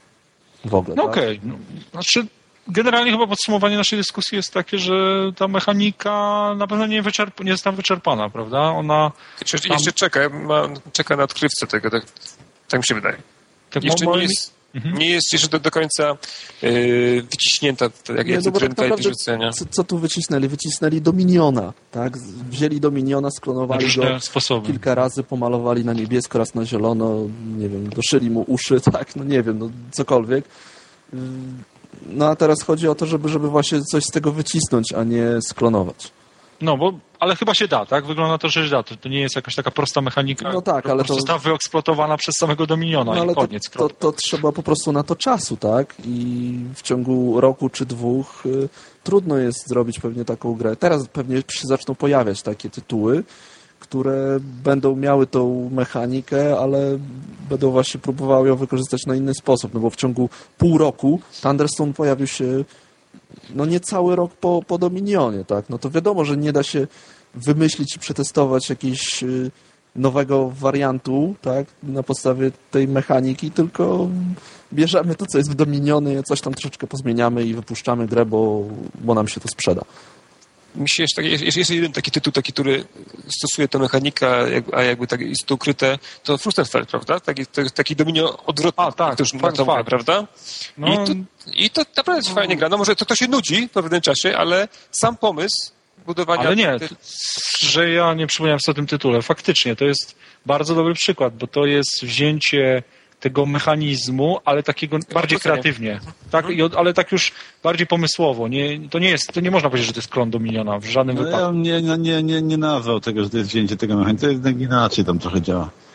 w ogóle. No tak? okej. Okay. No, znaczy generalnie chyba podsumowanie naszej dyskusji jest takie, że ta mechanika na pewno nie, wyczerp- nie jest tam wyczerpana, prawda? Ona Jeszcze, tam... jeszcze czeka, ma, czeka na odkrywcę tego, tak, tak mi się wydaje. Tak jeszcze nie jest, mhm. nie jest jeszcze do, do końca yy, wyciśnięta jak jest cytrynka i wyrzucenia. Co, co tu wycisnęli? Wycisnęli Dominiona, tak? Wzięli Dominiona, sklonowali go sposoby. kilka razy, pomalowali na niebiesko, raz na zielono, nie wiem, doszyli mu uszy, tak? No nie wiem, no cokolwiek. Yy, No a teraz chodzi o to, żeby, żeby właśnie coś z tego wycisnąć, a nie sklonować. No, bo, ale chyba się da, tak? Wygląda to, że się da. To, to nie jest jakaś taka prosta mechanika, no tak, ale to została wyeksploatowana przez samego Dominiona no, i koniec. To, to, to trzeba po prostu na to czasu, tak? I w ciągu roku czy dwóch y, trudno jest zrobić pewnie taką grę. Teraz pewnie się zaczną pojawiać takie tytuły, które będą miały tą mechanikę, ale będą właśnie próbowały ją wykorzystać na inny sposób, no bo w ciągu pół roku Thunderstone pojawił się no nie cały rok po, po Dominionie, tak? No to wiadomo, że nie da się wymyślić i przetestować jakiegoś nowego wariantu, tak? Na podstawie tej mechaniki, tylko bierzemy to, co jest w Dominionie, coś tam troszeczkę pozmieniamy i wypuszczamy grę, bo, bo nam się to sprzeda. Mi się jeszcze, jest, jest jeden taki tytuł, taki, który stosuje tę mechanikę, a jakby tak jest to ukryte, to Frustenfeld, prawda? Taki, taki Dominion odwrotny, a, tak, który ma tą grę, prawda? No. I, to, I to naprawdę jest fajnie gra. No może to, to się nudzi w pewnym czasie, ale sam pomysł budowania... Ale nie, tych... że ja nie przypomniałem sobie o tym tytule. Faktycznie, to jest bardzo dobry przykład, bo to jest wzięcie tego mechanizmu, ale takiego bardziej kreatywnie. Tak, ale tak już bardziej pomysłowo. Nie, to nie jest, to nie można powiedzieć, że to jest klon Dominiona w żadnym no wypadku. Ja nie, nie, nie, nie nazwał tego, że to jest wzięcie tego mechanizmu. To jest inaczej tam trochę działa.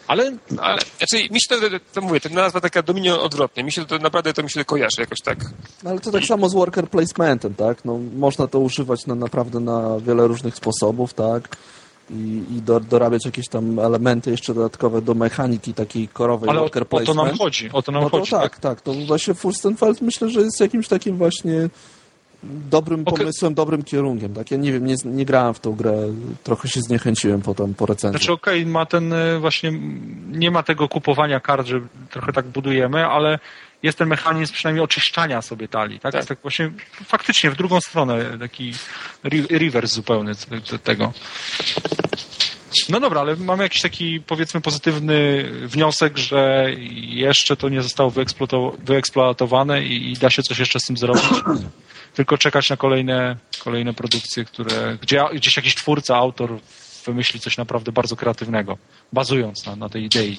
Ale, ale znaczy, mi się to, to mówię, to nazwa taka Dominion odwrotnie. Mi się to naprawdę to mi się kojarzy jakoś tak. No, ale to tak samo z worker placementem, tak? No, można to używać na, naprawdę na wiele różnych sposobów, tak? I, i do, dorabiać jakieś tam elementy jeszcze dodatkowe do mechaniki takiej korowej ale worker o, placement. o to nam chodzi, o to nam no to chodzi. tak, tak, tak. To właśnie Furstenfeld myślę, że jest jakimś takim właśnie dobrym okay. pomysłem, dobrym kierunkiem. Tak? Ja nie wiem, nie, nie grałem w tą grę, trochę się zniechęciłem potem po recenzji. Znaczy okej, okay, ma ten właśnie, nie ma tego kupowania kart, że trochę tak budujemy, ale jest ten mechanizm przynajmniej oczyszczania sobie talii, tak? tak. Jest tak właśnie faktycznie w drugą stronę, taki reverse zupełny tego. No dobra, ale mamy jakiś taki, powiedzmy, pozytywny wniosek, że jeszcze to nie zostało wyeksploatowane i, i da się coś jeszcze z tym zrobić. Tylko czekać na kolejne, kolejne produkcje, które, gdzie gdzieś jakiś twórca, autor wymyśli coś naprawdę bardzo kreatywnego, bazując na, na tej idei.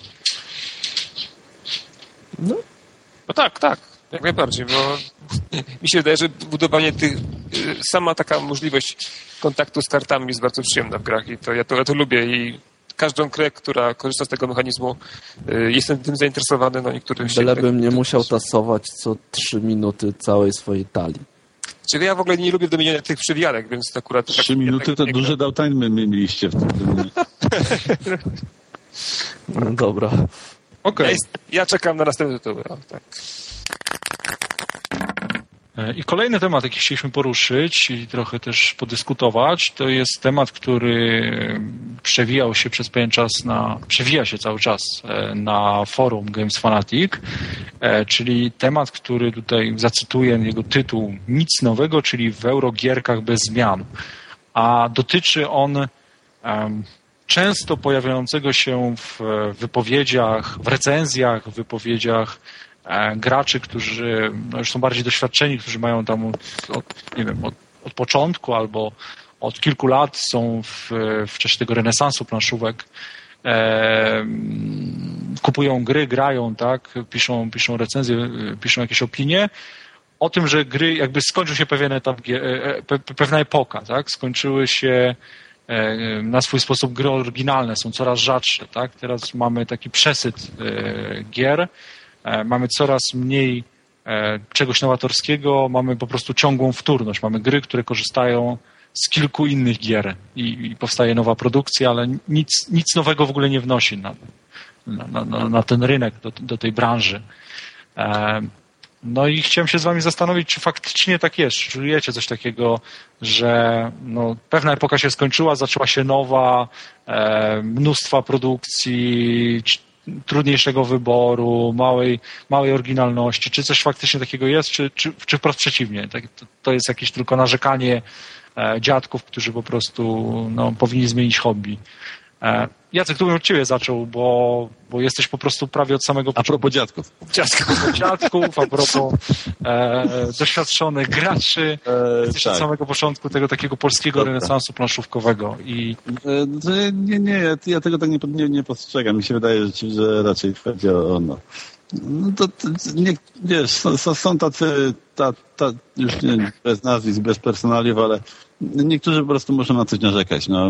No. no tak, tak, jak najbardziej, bo mi się wydaje, że budowanie tych, sama taka możliwość kontaktu z kartami jest bardzo przyjemna w grach i to ja to, ja to lubię i każdą grę, która korzysta z tego mechanizmu, jestem tym zainteresowany, no niektórych się... Bylebym nie musiał tasować co trzy minuty całej swojej talii. Czyli ja w ogóle nie lubię dominienia tych przewijanek, więc akurat... Trzy tak, minuty tak, to nie duże downtime mieliście w tym. No dobra. Okay. Ja, jest, ja czekam na następny tytuł. Tak. I kolejny temat, jaki chcieliśmy poruszyć i trochę też podyskutować, to jest temat, który przewijał się przez pewien czas na, przewija się cały czas na forum Games Fanatic, czyli temat, który tutaj zacytuję jego tytuł, nic nowego, czyli w eurogierkach bez zmian. A dotyczy on um, często pojawiającego się w wypowiedziach, w recenzjach, w wypowiedziach graczy, którzy no, już są bardziej doświadczeni, którzy mają tam od, od nie wiem, od, od początku albo od kilku lat są w, w czasie tego renesansu planszówek, e, kupują gry, grają, tak, piszą, piszą recenzje, piszą jakieś opinie o tym, że gry, jakby skończył się pewien etap, pe, pewna epoka, tak, skończyły się e, na swój sposób gry oryginalne, są coraz rzadsze, tak, teraz mamy taki przesyt e, gier, mamy coraz mniej czegoś nowatorskiego, mamy po prostu ciągłą wtórność. Mamy gry, które korzystają z kilku innych gier i, i powstaje nowa produkcja, ale nic, nic nowego w ogóle nie wnosi na, na, na, na ten rynek, do, do tej branży. No i chciałem się z wami zastanowić, czy faktycznie tak jest. Czy czujecie coś takiego, że no, pewna epoka się skończyła, zaczęła się nowa, mnóstwa produkcji, trudniejszego wyboru, małej, małej oryginalności. Czy coś faktycznie takiego jest, czy, czy, czy wprost przeciwnie? Tak, to, to jest jakieś tylko narzekanie e, dziadków, którzy po prostu no, powinni zmienić hobby. E, Jacek, tu bym od ciebie zaczął, bo, bo jesteś po prostu prawie od samego początku. A propos dziadków. Dziadków, dziadków a propos e, doświadczonych graczy. E, jesteś tak. Od samego początku tego takiego polskiego Dobra. renesansu planszówkowego. I... E, nie, nie, ja, ja tego tak nie, nie, nie postrzegam. Mi się wydaje, że, że raczej chodzi o no. No to, to nie, wiesz, są, są tacy, ta, ta, już nie, bez nazwisk, bez personaliów, ale niektórzy po prostu muszą na coś narzekać. No.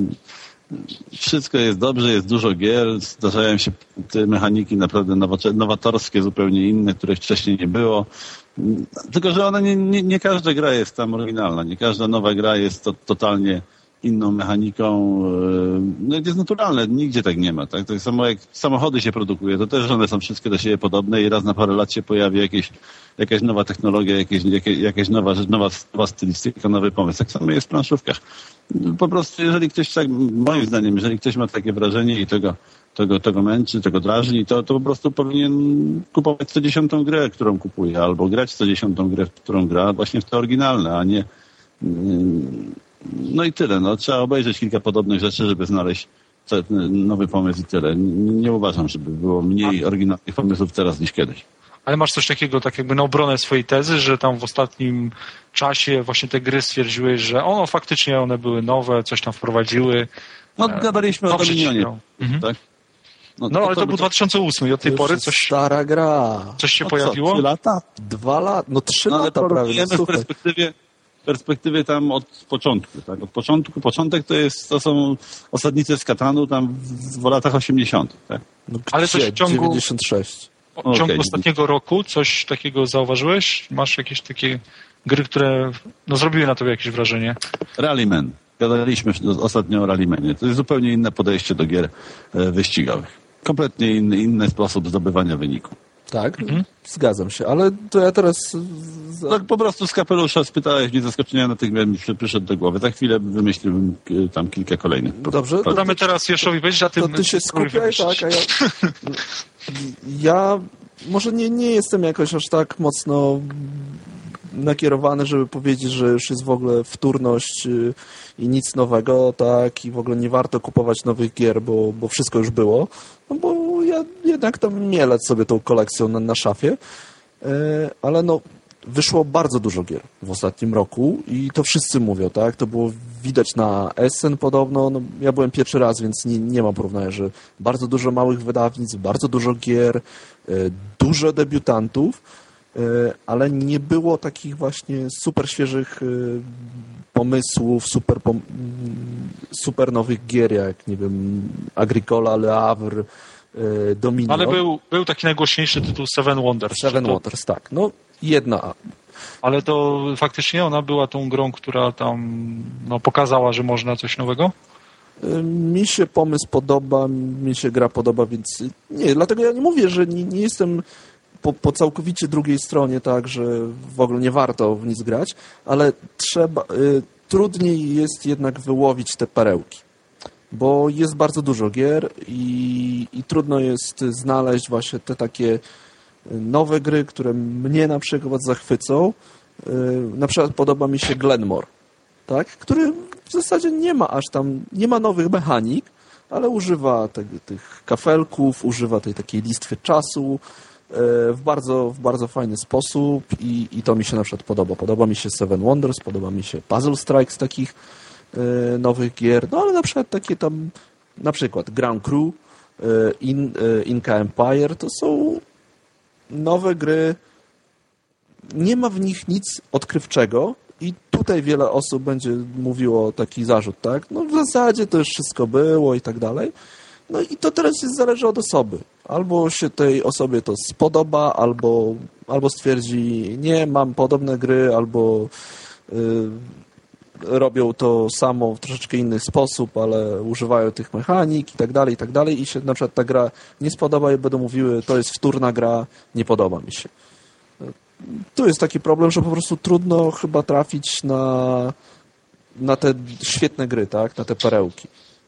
Wszystko jest dobrze, jest dużo gier, zdarzają się te mechaniki naprawdę nowatorskie, zupełnie inne, których wcześniej nie było. Tylko, że one nie, nie, nie każda gra jest tam oryginalna, nie każda nowa gra jest to, totalnie inną mechaniką. No jest naturalne, nigdzie tak nie ma. Tak? Tak samo jak samochody się produkuje, to też one są wszystkie do siebie podobne i raz na parę lat się pojawi jakieś, jakaś nowa technologia, jakieś, jakieś, jakaś nowa rzecz, nowa, nowa stylistyka, nowy pomysł. Tak samo jest w planszówkach. Po prostu jeżeli ktoś, tak, moim zdaniem, jeżeli ktoś ma takie wrażenie i tego, tego, tego męczy, tego drażni, to, to po prostu powinien kupować co dziesiątą grę, którą kupuje, albo grać co dziesiątą grę, którą gra, właśnie w te oryginalne, a nie... No i tyle. No, trzeba obejrzeć kilka podobnych rzeczy, żeby znaleźć nowy pomysł i tyle. Nie uważam, żeby było mniej oryginalnych pomysłów teraz niż kiedyś. Ale masz coś takiego, tak jakby na obronę swojej tezy, że tam w ostatnim czasie właśnie te gry stwierdziły, że ono faktycznie one były nowe, coś tam wprowadziły. No gadaliśmy o Dominionie, mhm. tak? No, no to, ale to, to był dwa tysiące ósmy i od tej pory coś... Stara gra. Coś się no pojawiło? Co, trzy lata? Dwa lata, no trzy no, lata prawie. W perspektywie, perspektywy tam od początku, tak? Od początku, początek to jest, to są osadnicy z Katanu tam w, w latach osiemdziesiątych, tak? No, ale coś w ciągu, dziewięćdziesiąt sześć. w ciągu Okay. ostatniego roku coś takiego zauważyłeś? Masz jakieś takie gry, które no, zrobiły na tobie jakieś wrażenie? Rallyman. Gadaliśmy ostatnio o Rallymanie. To jest zupełnie inne podejście do gier e, wyścigowych. Kompletnie inny, inny sposób zdobywania wyniku. Tak, mhm. Zgadzam się, ale to ja teraz... Za... Tak po prostu z kapelusza spytałeś mnie, zaskoczenia natychmiast mi przyszedł do głowy. Za chwilę wymyśliłbym tam kilka kolejnych. Dobrze. To, Damy teraz Jeszowi powiedzieć, a ty... To ty się skupiaj, tak, a ja... Ja może nie, nie jestem jakoś aż tak mocno nakierowany, żeby powiedzieć, że już jest w ogóle wtórność i nic nowego, tak, i w ogóle nie warto kupować nowych gier, bo, bo wszystko już było, no bo ja jednak tam mielę sobie tą kolekcją na, na szafie, ale no wyszło bardzo dużo gier w ostatnim roku i to wszyscy mówią, tak, to było widać na Essen podobno, no, ja byłem pierwszy raz, więc nie, nie mam porównania, że bardzo dużo małych wydawnictw, bardzo dużo gier, dużo debiutantów, ale nie było takich właśnie super świeżych pomysłów, super, pom super nowych gier, jak nie wiem, Agricola, Le Havre, Dominion. Ale był, był taki najgłośniejszy tytuł Seven Wonders. Seven to... Wonders, tak. No, jedna. Ale to faktycznie ona była tą grą, która tam no, pokazała, że można coś nowego? Mi się pomysł podoba, mi się gra podoba, więc nie, dlatego ja nie mówię, że nie, nie jestem po, po całkowicie drugiej stronie, tak, że w ogóle nie warto w nic grać, ale trzeba, y, trudniej jest jednak wyłowić te perełki, bo jest bardzo dużo gier i, i trudno jest znaleźć właśnie te takie nowe gry, które mnie na przykład zachwycą. Y, na przykład podoba mi się Glenmore, tak, który w zasadzie nie ma aż tam, nie ma nowych mechanik, ale używa te, tych kafelków, używa tej takiej listwy czasu w bardzo, w bardzo fajny sposób i, i to mi się na przykład podoba. Podoba mi się Seven Wonders, podoba mi się Puzzle Strike z takich e, nowych gier, no ale na przykład takie tam, na przykład Grand Crew, e, In, e, Inca Empire, to są nowe gry, nie ma w nich nic odkrywczego i tutaj wiele osób będzie mówiło taki zarzut, tak? No w zasadzie to już wszystko było i tak dalej. No i to teraz jest, zależy od osoby. Albo się tej osobie to spodoba, albo, albo stwierdzi, nie, mam podobne gry, albo y, robią to samo w troszeczkę inny sposób, ale używają tych mechanik i tak dalej, i tak dalej i się na przykład ta gra nie spodoba i będą mówiły, to jest wtórna gra, nie podoba mi się. Tu jest taki problem, że po prostu trudno chyba trafić na, na te świetne gry, tak? Na te perełki.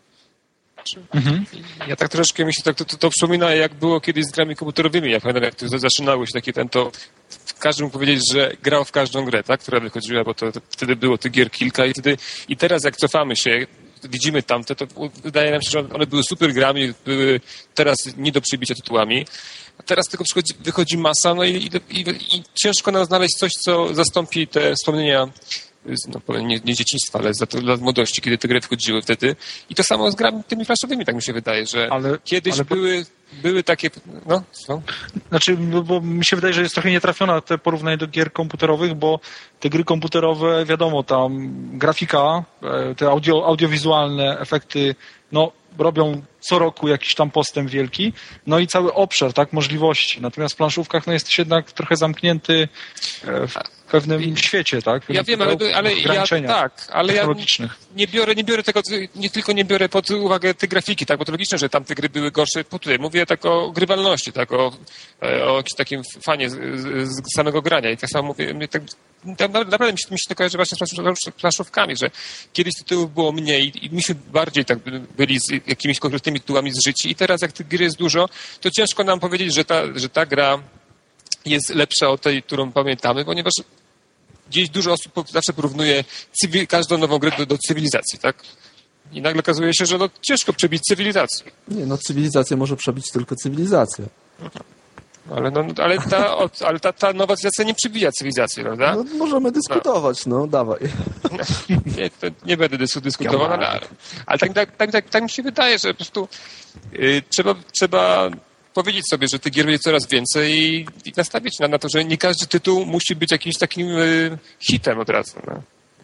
Mhm. Ja tak troszkę mi się tak to, to, to przypomina, jak było kiedyś z grami komputerowymi. Ja pamiętam, jak to zaczynało się takie ten, to każdy mógł powiedzieć, że grał w każdą grę, tak, która wychodziła, bo to, to wtedy było tych gier kilka i wtedy i teraz jak cofamy się, widzimy tamte, to wydaje nam się, że one były super grami, były teraz nie do przybicia tytułami. A teraz tylko przychodzi, wychodzi masa, no i, i, i ciężko nam znaleźć coś, co zastąpi te wspomnienia no, nie, nie dzieciństwa, ale za to lat młodości, kiedy te gry wchodziły wtedy. I to samo z grami tymi flashowymi, tak mi się wydaje, że ale, kiedyś ale... były, były takie... No, co? Znaczy, bo mi się wydaje, że jest trochę nietrafiona te porównanie do gier komputerowych, bo te gry komputerowe, wiadomo, tam grafika, te audio, audiowizualne efekty, no robią co roku jakiś tam postęp wielki, no i cały obszar, tak, możliwości. Natomiast w planszówkach no jesteś jednak trochę zamknięty w pewnym świecie, tak? Ja wiem, ale, ale ja tak, ale ja nie biorę, nie biorę tego, nie tylko nie biorę pod uwagę te grafiki, tak, bo to logiczne, że tamte gry były gorsze, po tutaj mówię tak o grywalności, tak, o, o jakimś takim fanie z, z samego grania i tak samo mówię, mnie tak, naprawdę mi się, mi się to kojarzy właśnie z planszówkami, że kiedyś tytułów było mniej i myśmy bardziej tak byli z jakimiś konkretnymi tytułami z życia i teraz jak tych gier jest dużo, to ciężko nam powiedzieć, że ta, że ta gra jest lepsza od tej, którą pamiętamy, ponieważ gdzieś dużo osób zawsze porównuje cywil, każdą nową grę do, do cywilizacji, tak? I nagle okazuje się, że no, ciężko przebić cywilizację. Nie, no cywilizację może przebić tylko cywilizacja. Ale, no, ale, ta, ale ta, ta nowa cywilizacja nie przebija cywilizacji, prawda? No, możemy dyskutować, no, no dawaj. Nie, to nie będę dys- dyskutował, ale, ale tak, tak, tak, tak, tak mi się wydaje, że po prostu yy, trzeba, trzeba powiedzieć sobie, że tych gier będzie coraz więcej i, i nastawić na, na to, że nie każdy tytuł musi być jakimś takim y, hitem od razu. No.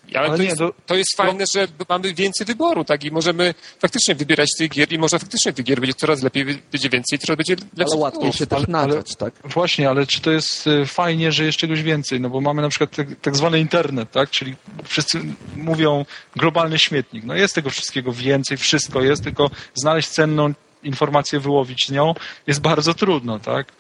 Ale, ale to, nie, jest, to, to jest fajne, że mamy więcej wyboru, tak? I możemy faktycznie wybierać tych gier i może faktycznie tych gier będzie coraz lepiej, będzie więcej, coraz będzie lepsze. Ale łatwiej się też nagrać, tak? Właśnie, ale czy to jest fajnie, że jest czegoś więcej? No bo mamy na przykład tak, tak zwany internet, tak? Czyli wszyscy mówią globalny śmietnik. No jest tego wszystkiego więcej, wszystko jest, tylko znaleźć cenną informację, wyłowić z nią jest bardzo trudno, tak?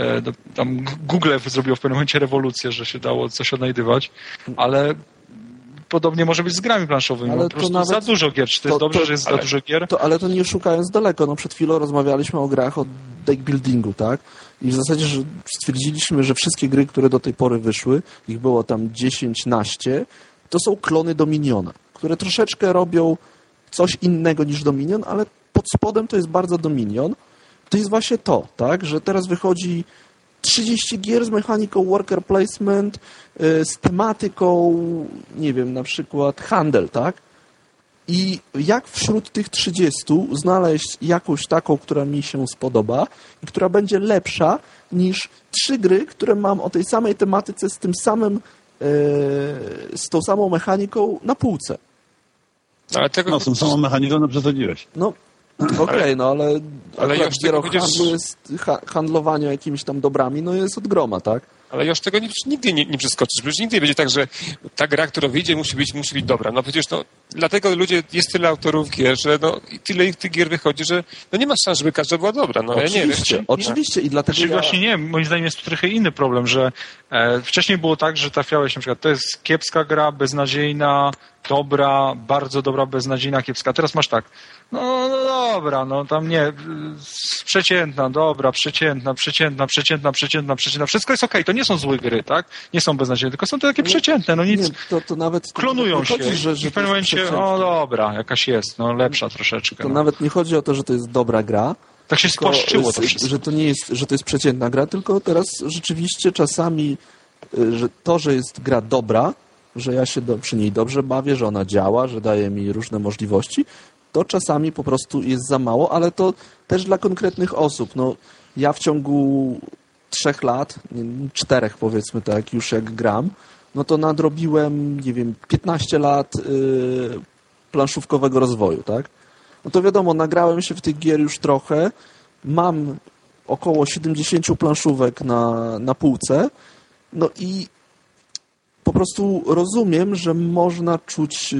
Tam Google zrobiło w pewnym momencie rewolucję, że się dało coś odnajdywać, ale podobnie może być z grami planszowymi. Ale po prostu nawet za dużo gier. Czy to, to jest dobrze, to, że jest ale, za dużo gier? To, ale to nie szukając daleko. No przed chwilą rozmawialiśmy o grach, o deck buildingu, tak? I w zasadzie że stwierdziliśmy, że wszystkie gry, które do tej pory wyszły, ich było tam dziesięć naście, to są klony Dominiona, które troszeczkę robią coś innego niż Dominion, ale pod spodem to jest bardzo Dominion. To jest właśnie to, tak? Że teraz wychodzi trzydzieści gier z mechaniką worker placement, yy, z tematyką, nie wiem, na przykład handel, tak? I jak wśród tych trzydziestu znaleźć jakąś taką, która mi się spodoba i która będzie lepsza niż trzy gry, które mam o tej samej tematyce z tym samym, yy, z tą samą mechaniką na półce. Ale tego... No, z tą samą mechaniką no przesadziłeś. No, okej, okay, no ale, ale już tego handlu jest, ha, handlowanie jakimiś tam dobrami, no jest od groma, tak? Ale już tego nigdy nie, nie przeskoczysz, bo już nigdy nie będzie tak, że ta gra, która wyjdzie, musi być, musi być dobra. No przecież no, dlatego ludzie, jest tyle autorów gier, że no, i tyle ich tych gier wychodzi, że no nie ma szans, żeby każda była dobra. No, oczywiście, ja nie wiem, czy... oczywiście i dlatego znaczy, ja... właśnie nie, moim zdaniem jest tu trochę inny problem, że e, wcześniej było tak, że trafiałeś na przykład, to jest kiepska gra, beznadziejna, dobra, bardzo dobra, beznadziejna, kiepska. Teraz masz tak, no, no dobra, no tam nie, przeciętna, dobra, przeciętna, przeciętna, przeciętna, przeciętna, przeciętna, wszystko jest okej, okay. To nie są złe gry, tak? Nie są beznadziejne, tylko są to takie przeciętne, no nic, nie, to, to nawet, klonują to się chodzi, że, że i w pewnym momencie, o dobra, jakaś jest, no lepsza troszeczkę. To no. nawet nie chodzi o to, że to jest dobra gra, tak się spłaszczyło to wszystko. Że to nie jest, że to jest przeciętna gra, tylko teraz rzeczywiście czasami, że to, że jest gra dobra, że ja się do, przy niej dobrze bawię, że ona działa, że daje mi różne możliwości, to czasami po prostu jest za mało, ale to też dla konkretnych osób. No, ja w ciągu trzech lat, czterech powiedzmy tak, już jak gram, no to nadrobiłem, nie wiem, piętnaście lat yy, planszówkowego rozwoju, tak? No to wiadomo, nagrałem się w tych gier już trochę, mam około siedemdziesiąt planszówek na, na półce, no i po prostu rozumiem, że można czuć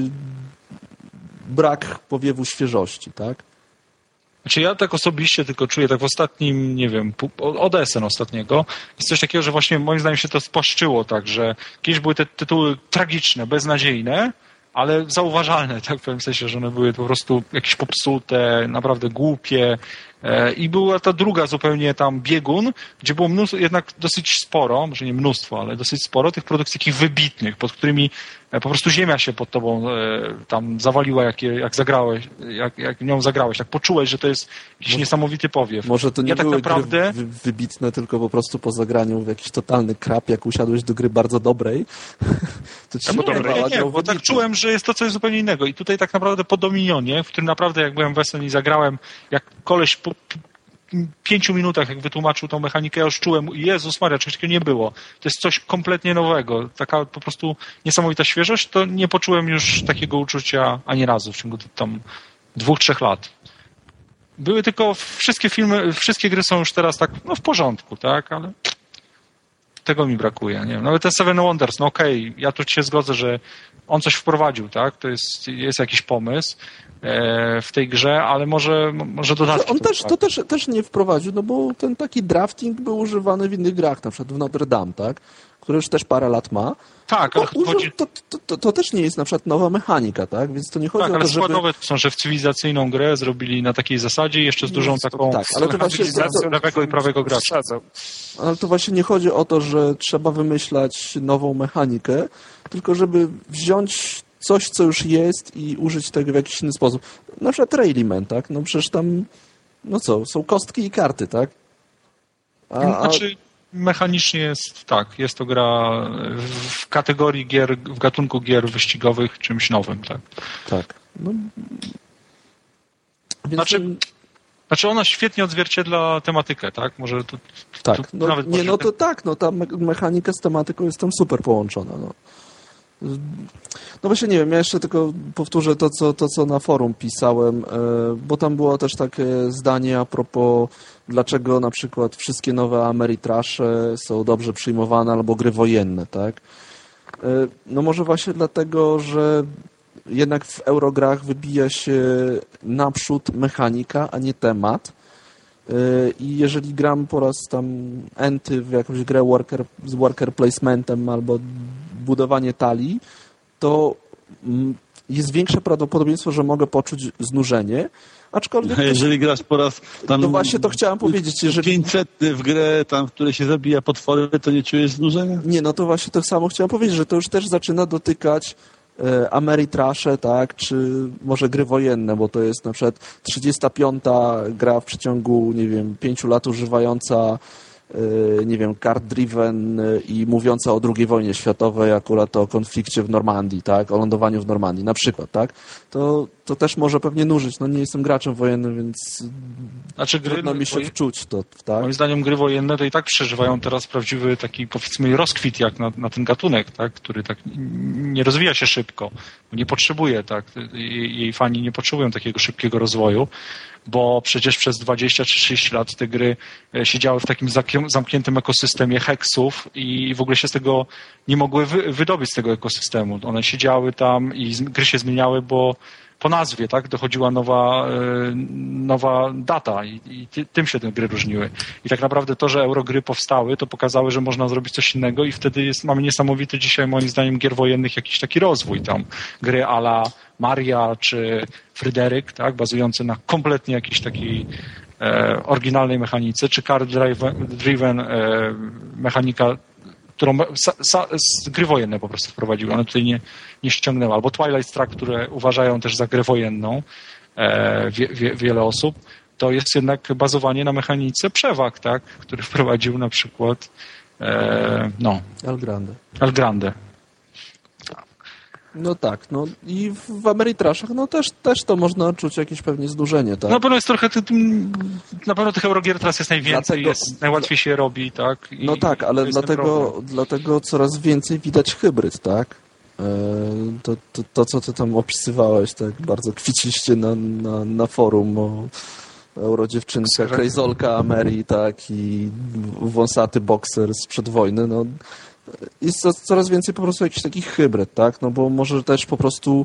brak powiewu świeżości, tak? Znaczy ja tak osobiście tylko czuję, tak w ostatnim, nie wiem, od S N ostatniego, jest coś takiego, że właśnie moim zdaniem się to spłaszczyło tak, że kiedyś były te tytuły tragiczne, beznadziejne, ale zauważalne, tak w pewnym sensie, że one były po prostu jakieś popsute, naprawdę głupie i była ta druga zupełnie tam biegun, gdzie było mnóstwo, jednak dosyć sporo, może nie mnóstwo, ale dosyć sporo tych produkcji takich wybitnych, pod którymi po prostu ziemia się pod tobą tam zawaliła, jak, jak zagrałeś, jak, jak nią zagrałeś, tak poczułeś, że to jest jakiś może, niesamowity powiew. Może to nie ja były tak naprawdę gry wybitne, tylko po prostu po zagraniu w jakiś totalny krap, jak usiadłeś do gry bardzo dobrej, to ci no, nie, nie, nie, bo tak czułem, że jest to coś zupełnie innego i tutaj tak naprawdę po Dominionie, w którym naprawdę jak byłem w S N i zagrałem, jak koleś po pięciu minutach, jak wytłumaczył tą mechanikę, ja już czułem, Jezus Maria, czegoś takiego nie było. To jest coś kompletnie nowego. Taka po prostu niesamowita świeżość, to nie poczułem już takiego uczucia ani razu w ciągu tam dwóch, trzech lat. Były tylko wszystkie filmy, wszystkie gry są już teraz tak, no w porządku, tak, ale tego mi brakuje, nie wiem. Nawet ten Seven Wonders, no okej, okay, ja tu się zgodzę, że on coś wprowadził, tak, to jest, jest jakiś pomysł e, w tej grze, ale może, może dodatki. On też, to też, też nie wprowadził, no bo ten taki drafting był używany w innych grach, na przykład w Notre Dame, tak, który już też parę lat ma. Tak, ale użył, chodzi... to, to, to, to też nie jest na przykład nowa mechanika, tak, więc to nie chodzi tak, o to, ale żeby... składowe to są, że w cywilizacyjną grę zrobili na takiej zasadzie i jeszcze z dużą taką tak, ale to właśnie to, lewego i prawego gracza. Ale to właśnie nie chodzi o to, że trzeba wymyślać nową mechanikę, tylko żeby wziąć coś, co już jest i użyć tego w jakiś inny sposób. Na przykład Rallyman, tak? No przecież tam, no co, są kostki i karty, tak? A, znaczy mechanicznie jest, tak, jest to gra w kategorii gier, w gatunku gier wyścigowych czymś nowym, tak? Tak. No. Więc znaczy, ten... znaczy ona świetnie odzwierciedla tematykę, tak? Może to, tak, to no, nawet nie, no to tak, no ta me- mechanika z tematyką jest tam super połączona, no. No właśnie nie wiem, ja jeszcze tylko powtórzę to, co, to, co na forum pisałem, bo tam było też takie zdanie a propos dlaczego na przykład wszystkie nowe Ameritrasze są dobrze przyjmowane albo gry wojenne, tak? No może właśnie dlatego, że jednak w Eurograch wybija się naprzód mechanika, a nie temat. I jeżeli gram po raz tam enty w jakąś grę worker, z worker placementem albo budowanie talii, to jest większe prawdopodobieństwo, że mogę poczuć znużenie, aczkolwiek... A jeżeli grasz po raz tam... No właśnie to chciałem powiedzieć, jeżeli... pięćsetny w grę, tam, w której się zabija potwory, to nie czujesz znużenia? Nie, no to właśnie to samo chciałem powiedzieć, że to już też zaczyna dotykać e, Ameritrasze, tak, czy może gry wojenne, bo to jest na przykład trzydziesta piąta gra w przeciągu, nie wiem, pięciu lat używająca nie wiem, card-driven i mówiąca o drugiej wojnie światowej, akurat o konflikcie w Normandii, tak, o lądowaniu w Normandii, na przykład, tak, to, to też może pewnie nużyć. No nie jestem graczem wojennym, więc znaczy, gry, trudno mi się moim, wczuć to, tak. Moim zdaniem gry wojenne to i tak przeżywają teraz prawdziwy taki, powiedzmy, rozkwit jak na, na ten gatunek, tak, który tak nie rozwija się szybko, nie potrzebuje, tak, jej, jej fani nie potrzebują takiego szybkiego rozwoju, bo przecież przez dwadzieścia czy trzydzieści lat te gry siedziały w takim zamkniętym ekosystemie heksów i w ogóle się z tego nie mogły wy, wydobyć z tego ekosystemu. One siedziały tam i gry się zmieniały, bo po nazwie, tak, dochodziła nowa, nowa data i, i tym się te gry różniły. I tak naprawdę to, że Eurogry powstały, to pokazały, że można zrobić coś innego i wtedy jest, mamy niesamowity dzisiaj, moim zdaniem, gier wojennych jakiś taki rozwój tam. Gry a la Maria czy Fryderyk, tak, bazujące na kompletnie jakiejś takiej e, oryginalnej mechanice, czy card-driven e, mechanika, którą sa, sa, z gry wojenne po prostu wprowadziły. One tutaj nie, nie ściągnęły. Albo Twilight Strike, które uważają też za grę wojenną e, wie, wie, wiele osób, to jest jednak bazowanie na mechanice przewag, tak, który wprowadził na przykład e, no, El Grande. El Grande. No tak, no i w Ameritraszach no też, też to można odczuć jakieś pewnie znużenie, tak? Na pewno jest trochę, na pewno tych Eurogier teraz jest najwięcej, dlatego, jest, najłatwiej się robi, tak? I, no tak, ale dlatego, dlatego coraz więcej widać hybryd, tak? To, to, to, co ty tam opisywałeś, tak bardzo kwiciście na, na, na forum o eurodziewczynka, krejzolka Ameri, tak, i wąsaty bokser sprzed wojny, no jest coraz więcej po prostu jakichś takich hybryd, tak, no bo może też po prostu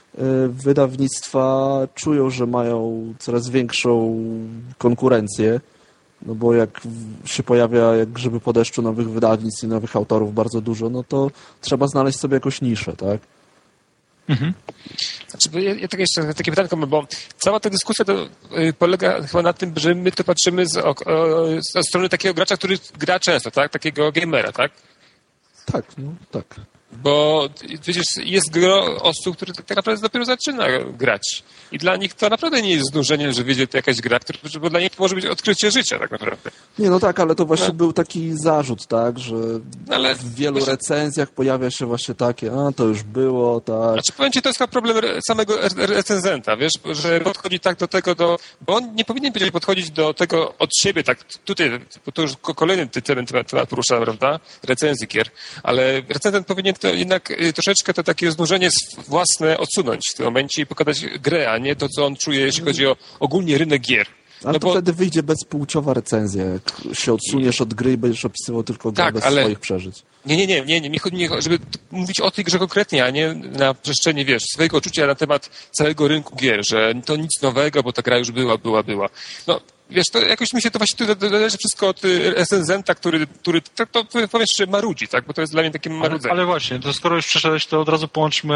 wydawnictwa czują, że mają coraz większą konkurencję, no bo jak się pojawia jak grzyby po deszczu nowych wydawnictw i nowych autorów bardzo dużo, no to trzeba znaleźć sobie jakąś niszę, tak? Mhm. Znaczy, ja, ja tak jeszcze takie pytanko mam, bo cała ta dyskusja to y, polega chyba na tym, że my to patrzymy z, o, z strony takiego gracza, który gra często, tak? Takiego gamera, tak? Tak, no tak. Bo przecież jest gro osób, które tak naprawdę dopiero zaczyna grać. I dla nich to naprawdę nie jest znużeniem, że wiedzie to jakaś gra, która, bo dla nich to może być odkrycie życia tak naprawdę. Nie, no tak, ale to właśnie no. był taki zarzut, tak, że no, ale w wielu właśnie... recenzjach pojawia się właśnie takie, a to już było, tak. Znaczy powiem ci, to jest chyba problem samego recenzenta, wiesz, że podchodzi tak do tego, do, bo on nie powinien będzie podchodzić do tego od siebie, tak, tutaj, bo to już kolejny temat, temat poruszałem, prawda, recenzji gier, ale recenzent powinien to jednak troszeczkę to takie znużenie własne odsunąć w tym momencie i pokazać grę, a nie to, co on czuje, jeśli chodzi o ogólnie rynek gier. Ale no to bo... wtedy wyjdzie bezpłciowa recenzja, jak się odsuniesz od gry i będziesz opisywał tylko grę tak, bez ale... swoich przeżyć. Nie, nie, nie, nie, nie, nie chodzi, żeby mówić o tej grze konkretnie, a nie na przestrzeni, wiesz, swojego odczucia na temat całego rynku gier, że to nic nowego, bo ta gra już była, była, była. No, wiesz, to jakoś mi się to właśnie zależy wszystko od recenzenta, który, który to, to powiem szczerze, marudzi, tak? Bo to jest dla mnie takim marudzeniem. Ale, ale właśnie, to skoro już przeszedłeś, to od razu połączmy,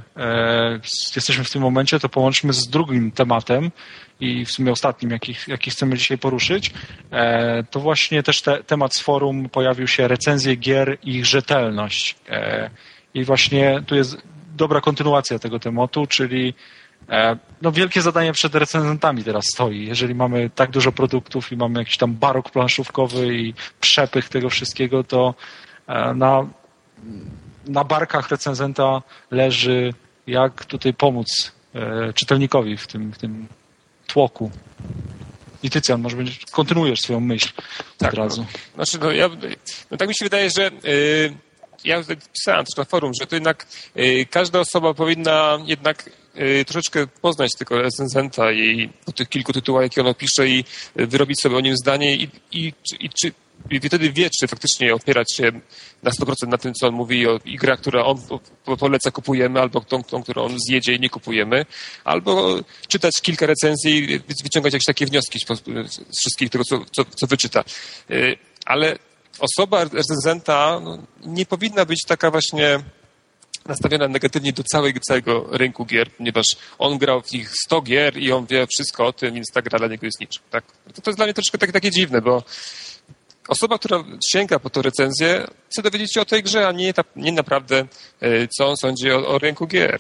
e, jesteśmy w tym momencie, to połączmy z drugim tematem i w sumie ostatnim, jaki, jaki chcemy dzisiaj poruszyć. E, to właśnie też te, temat z forum pojawił się recenzje gier i ich rzetelność. E, I właśnie tu jest dobra kontynuacja tego tematu, czyli no wielkie zadanie przed recenzentami teraz stoi. Jeżeli mamy tak dużo produktów i mamy jakiś tam barok planszówkowy i przepych tego wszystkiego, to na, na barkach recenzenta leży, jak tutaj pomóc czytelnikowi w tym, w tym tłoku. I Tycjan, może będziesz, kontynuujesz swoją myśl tak, od razu. No, znaczy, no, ja, no tak mi się wydaje, że yy... ja pisałem też na forum, że to jednak y, każda osoba powinna jednak y, troszeczkę poznać tego recenzenta i po tych kilku tytułach, jakie ono pisze i y, wyrobić sobie o nim zdanie i, i, i czy i wtedy wie, czy faktycznie opierać się na sto procent na tym, co on mówi o i grach, które on po, poleca, kupujemy, albo tą, tą, którą on zjedzie i nie kupujemy, albo czytać kilka recenzji i wyciągać jakieś takie wnioski z wszystkich tego, co, co, co wyczyta. Ale osoba recenzenta no, nie powinna być taka właśnie nastawiona negatywnie do całego, całego rynku gier, ponieważ on grał w nich sto gier i on wie wszystko o tym, więc ta gra dla niego jest niczym. Tak? To, to jest dla mnie troszkę takie, takie dziwne, bo osoba, która sięga po tę recenzję, chce dowiedzieć się o tej grze, a nie, ta, nie naprawdę co on sądzi o, o rynku gier.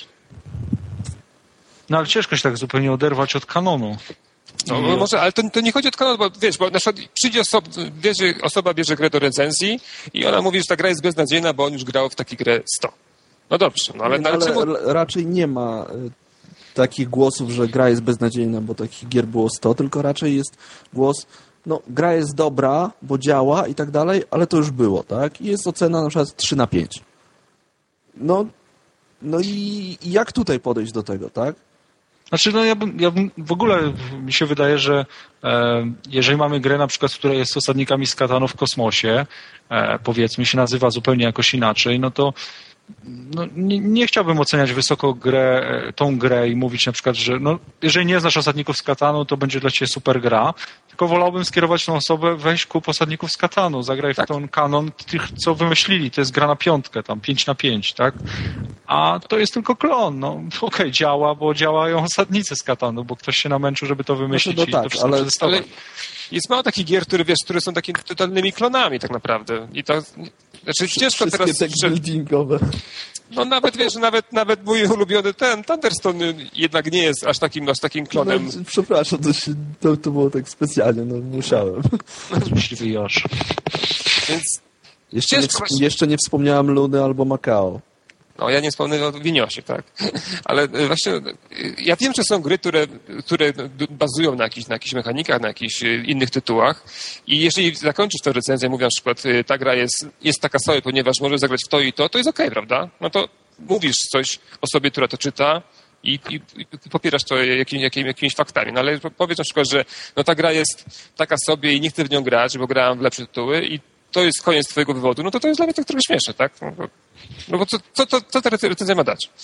No ale ciężko się tak zupełnie oderwać od kanonu. No, no może, ale to, to nie chodzi o kanon, bo wiesz, bo na przykład przyjdzie osoba, bierze, osoba bierze grę do recenzji i ona mówi, że ta gra jest beznadziejna, bo on już grał w taką grę sto. No dobrze, no ale... ale, ale czemu... raczej nie ma takich głosów, że gra jest beznadziejna, bo takich gier było sto, tylko raczej jest głos, no gra jest dobra, bo działa i tak dalej, ale to już było, tak? I jest ocena na przykład trzy na pięć. No, no i, i jak tutaj podejść do tego, tak? Znaczy, no ja bym, ja bym w ogóle mi się wydaje, że e, jeżeli mamy grę na przykład, która jest osadnikami z Katanu w kosmosie, e, powiedzmy się nazywa zupełnie jakoś inaczej, no to no, nie, nie chciałbym oceniać wysoko grę, tą grę i mówić na przykład, że no, jeżeli nie znasz osadników z Katanu, to będzie dla ciebie super gra, tylko wolałbym skierować tą osobę, weź kup osadników z Katanu, zagraj tak w ten kanon tych, co wymyślili, to jest gra na piątkę, tam pięć na pięć, tak? A to jest tylko klon, no okej, okay, działa, bo działają osadnicy z Katanu, bo ktoś się namęczył, żeby to wymyślić no to i tak, to wszystko ale, przetestować. Ale jest mało takich gier, które wiesz, które są takimi totalnymi klonami tak naprawdę. I to, znaczy ciężko teraz... Wszystkie buildingowe. No nawet, wiesz, nawet, nawet mój ulubiony ten, Thunderstone jednak nie jest aż takim, aż takim klonem. No, przepraszam, to, się, to, to było tak specjalnie, no musiałem. Myśliwy Josz. Więc jeszcze, nie, jeszcze nie wspomniałem Luny albo Macao. No, ja nie wspomnę o Winiosie, tak. Ale właśnie ja wiem, że są gry, które, które bazują na jakichś, na jakichś mechanikach, na jakichś innych tytułach i jeżeli zakończysz tę recenzję, mówię na przykład, ta gra jest, jest taka sobie, ponieważ może zagrać w to i to, to jest okej, okay, prawda? No to mówisz coś osobie, która to czyta i, i, i popierasz to jakimi, jakimi, jakimiś faktami. No ale powiedz na przykład, że no ta gra jest taka sobie i nie chcę w nią grać, bo grałem w lepsze tytuły i to jest koniec twojego wywodu, no to to jest dla mnie tak trochę śmieszne, tak? No bo, no bo co, co, co, co ta recenzja ma dać?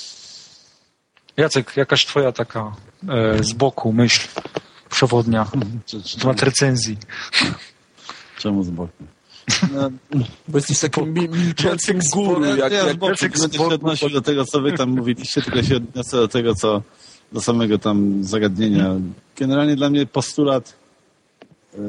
Jacek, jakaś twoja taka e, z boku myśl przewodnia na temat recenzji. Czemu z boku? No, bo jesteś takim milczącym guru. Jak, ja jak, jak, jak będę się odnosił do tego, co wy tam mówiliście, tylko się odniosę do tego, co do samego tam zagadnienia. Generalnie dla mnie postulat yy,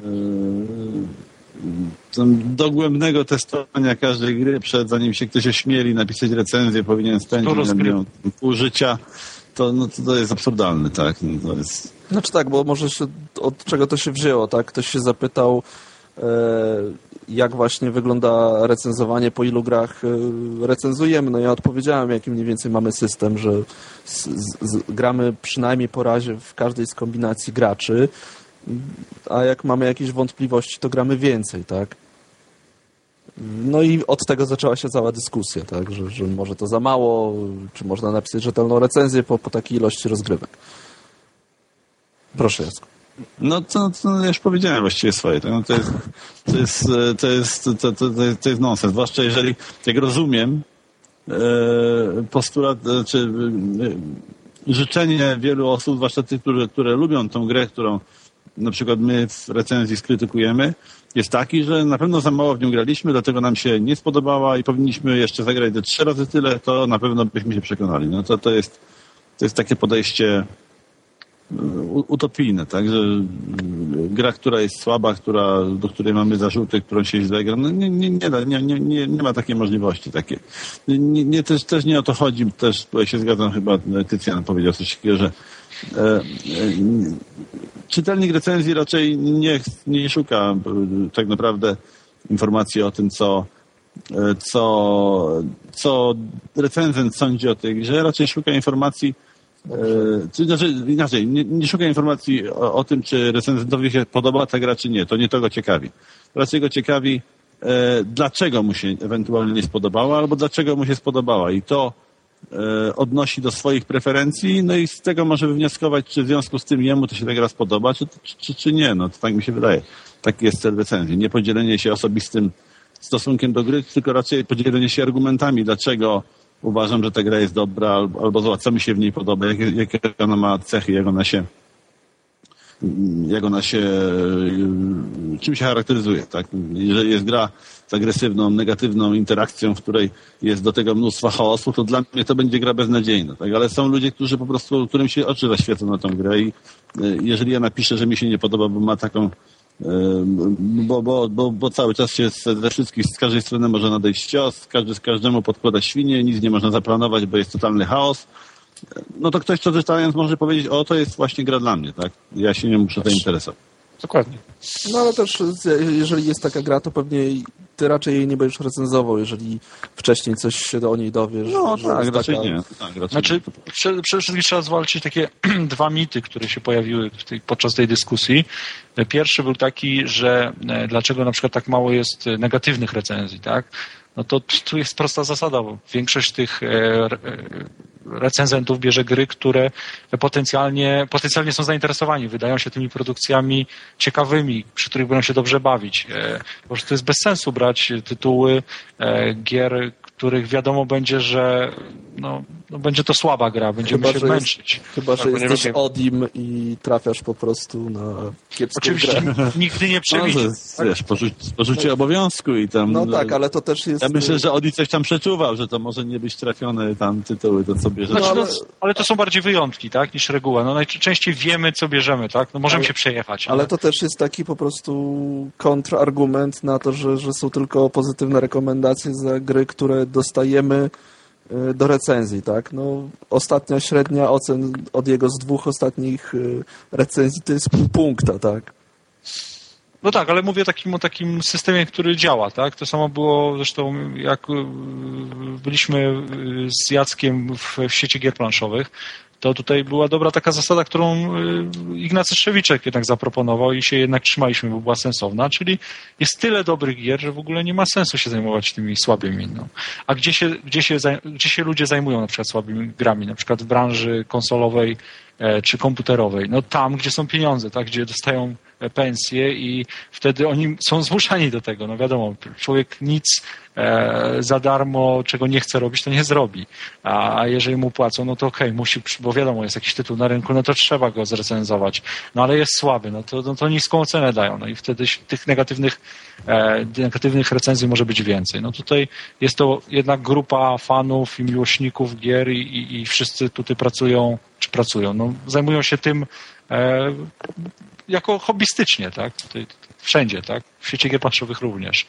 dogłębnego testowania każdej gry, przed zanim się ktoś ośmieli napisać recenzję, powinien spędzić na nią pół życia, to, no, to, to jest absurdalne, tak? No, to jest... Znaczy tak, bo może się, od czego to się wzięło, tak? Ktoś się zapytał, e, jak właśnie wygląda recenzowanie, po ilu grach e, recenzujemy. No ja odpowiedziałem, jaki mniej więcej mamy system, że z, z, gramy przynajmniej po razie w każdej z kombinacji graczy, a jak mamy jakieś wątpliwości, to gramy więcej, tak? No i od tego zaczęła się cała dyskusja, tak? Że, że może to za mało, czy można napisać rzetelną recenzję po, po takiej ilości rozgrywek. Proszę, Jacku. No to, to ja już powiedziałem właściwie swoje. No, to, jest, to, jest, to, jest, to, to, to, to jest nonsens. Zwłaszcza jeżeli, jak rozumiem, e, postulat, czy e, życzenie wielu osób, zwłaszcza tych, które, które lubią tą grę, którą na przykład my w recenzji skrytykujemy, jest taki, że na pewno za mało w nią graliśmy, dlatego nam się nie spodobała i powinniśmy jeszcze zagrać do trzy razy tyle, to na pewno byśmy się przekonali. No to, to, jest, to jest takie podejście utopijne, tak, że gra, która jest słaba, która, do której mamy zarzuty, którą się źle gra, no nie, nie, nie, da, nie, nie, nie, nie ma takiej możliwości. Takie. Nie, nie, też, też nie o to chodzi, też bo ja się zgadzam, chyba Tycjan powiedział coś takiego, że e, e, czytelnik recenzji raczej nie, nie szuka tak naprawdę informacji o tym, co co, co recenzent sądzi o tej grze, raczej szuka informacji Czy, znaczy, inaczej, nie, nie szuka informacji o, o tym, czy recenzentowi się podoba ta gra, czy nie. To nie to go ciekawi. Raczej go ciekawi, e, dlaczego mu się ewentualnie nie spodobała, albo dlaczego mu się spodobała. I to e, odnosi do swoich preferencji, no i z tego może wywnioskować, czy w związku z tym jemu to się ta gra spodoba, czy, czy, czy nie. No to tak mi się wydaje. Taki jest cel recenzji. Nie podzielenie się osobistym stosunkiem do gry, tylko raczej podzielenie się argumentami, dlaczego uważam, że ta gra jest dobra albo, albo zła, co mi się w niej podoba, jakie, jakie ona ma cechy, jak ona się jak ona się czym się charakteryzuje, tak? Jeżeli jest gra z agresywną, negatywną interakcją, w której jest do tego mnóstwo chaosu, to dla mnie to będzie gra beznadziejna, tak? Ale są ludzie, którzy po prostu, którym się oczy zaświecą na tą grę i jeżeli ja napiszę, że mi się nie podoba, bo ma taką Bo, bo, bo, bo cały czas się ze wszystkich, z każdej strony może nadejść cios, każdy z każdemu podkłada świnie, nic nie można zaplanować, bo jest totalny chaos. No to ktoś, co czytając, może powiedzieć, o, to jest właśnie gra dla mnie, tak? Ja się nie muszę tym interesować. Dokładnie. No ale też, jeżeli jest taka gra, to pewnie ty raczej jej nie będziesz recenzował, jeżeli wcześniej coś się o niej dowiesz. No że tak, jest raczej taka... nie. Tak, raczej znaczy, nie. przede wszystkim trzeba zwalczyć takie dwa mity, które się pojawiły w tej, podczas tej dyskusji. Pierwszy był taki, że dlaczego na przykład tak mało jest negatywnych recenzji, tak? No to tu jest prosta zasada, bo większość tych recenzentów bierze gry, które potencjalnie, potencjalnie są zainteresowani, wydają się tymi produkcjami ciekawymi, przy których będą się dobrze bawić. Bo to jest bez sensu brać tytuły gier, których wiadomo będzie, że no, no będzie to słaba gra, będziemy chyba, się męczyć. Jest, chyba, że tak, jesteś Odim i trafiasz po prostu na kiepską Oczywiście grę. nigdy nie przewidzisz. No, wiesz, porzucie, porzucie obowiązku i tam... No tak, ale to też jest... Ja myślę, że Odi coś tam przeczuwał, że to może nie być trafione tam tytuły, to co bierze. Znaczy, ale... no, ale to są bardziej wyjątki, tak, niż reguła. No najczęściej wiemy, co bierzemy, tak? No możemy ale, się przejechać. Ale... ale to też jest taki po prostu kontrargument na to, że, że są tylko pozytywne rekomendacje za gry, które dostajemy do recenzji, tak? No, ostatnia średnia ocen od jego z dwóch ostatnich recenzji to jest pół punkta, tak? No tak, ale mówię takim, o takim systemie, który działa, tak? To samo było zresztą, jak byliśmy z Jackiem w, w sieci gier planszowych, to tutaj była dobra taka zasada, którą Ignacy Trzewiczek jednak zaproponował i się jednak trzymaliśmy, bo była sensowna, czyli jest tyle dobrych gier, że w ogóle nie ma sensu się zajmować tymi słabymi. No. A gdzie się, gdzie, się, gdzie się ludzie zajmują na przykład słabymi grami, na przykład w branży konsolowej e, czy komputerowej? No tam, gdzie są pieniądze, tak, gdzie dostają pensje i wtedy oni są zmuszani do tego. No wiadomo, człowiek nic e, za darmo, czego nie chce robić, to nie zrobi. A jeżeli mu płacą, no to okej, okay, musi, bo wiadomo, jest jakiś tytuł na rynku, no to trzeba go zrecenzować. No ale jest słaby, no to, no to niską ocenę dają. No i wtedy tych negatywnych, e, negatywnych recenzji może być więcej. No tutaj jest to jednak grupa fanów i miłośników gier i, i, i wszyscy tutaj pracują, czy pracują, no zajmują się tym e, jako hobbystycznie, tak? Wszędzie, tak? W świecie gier planszowych również.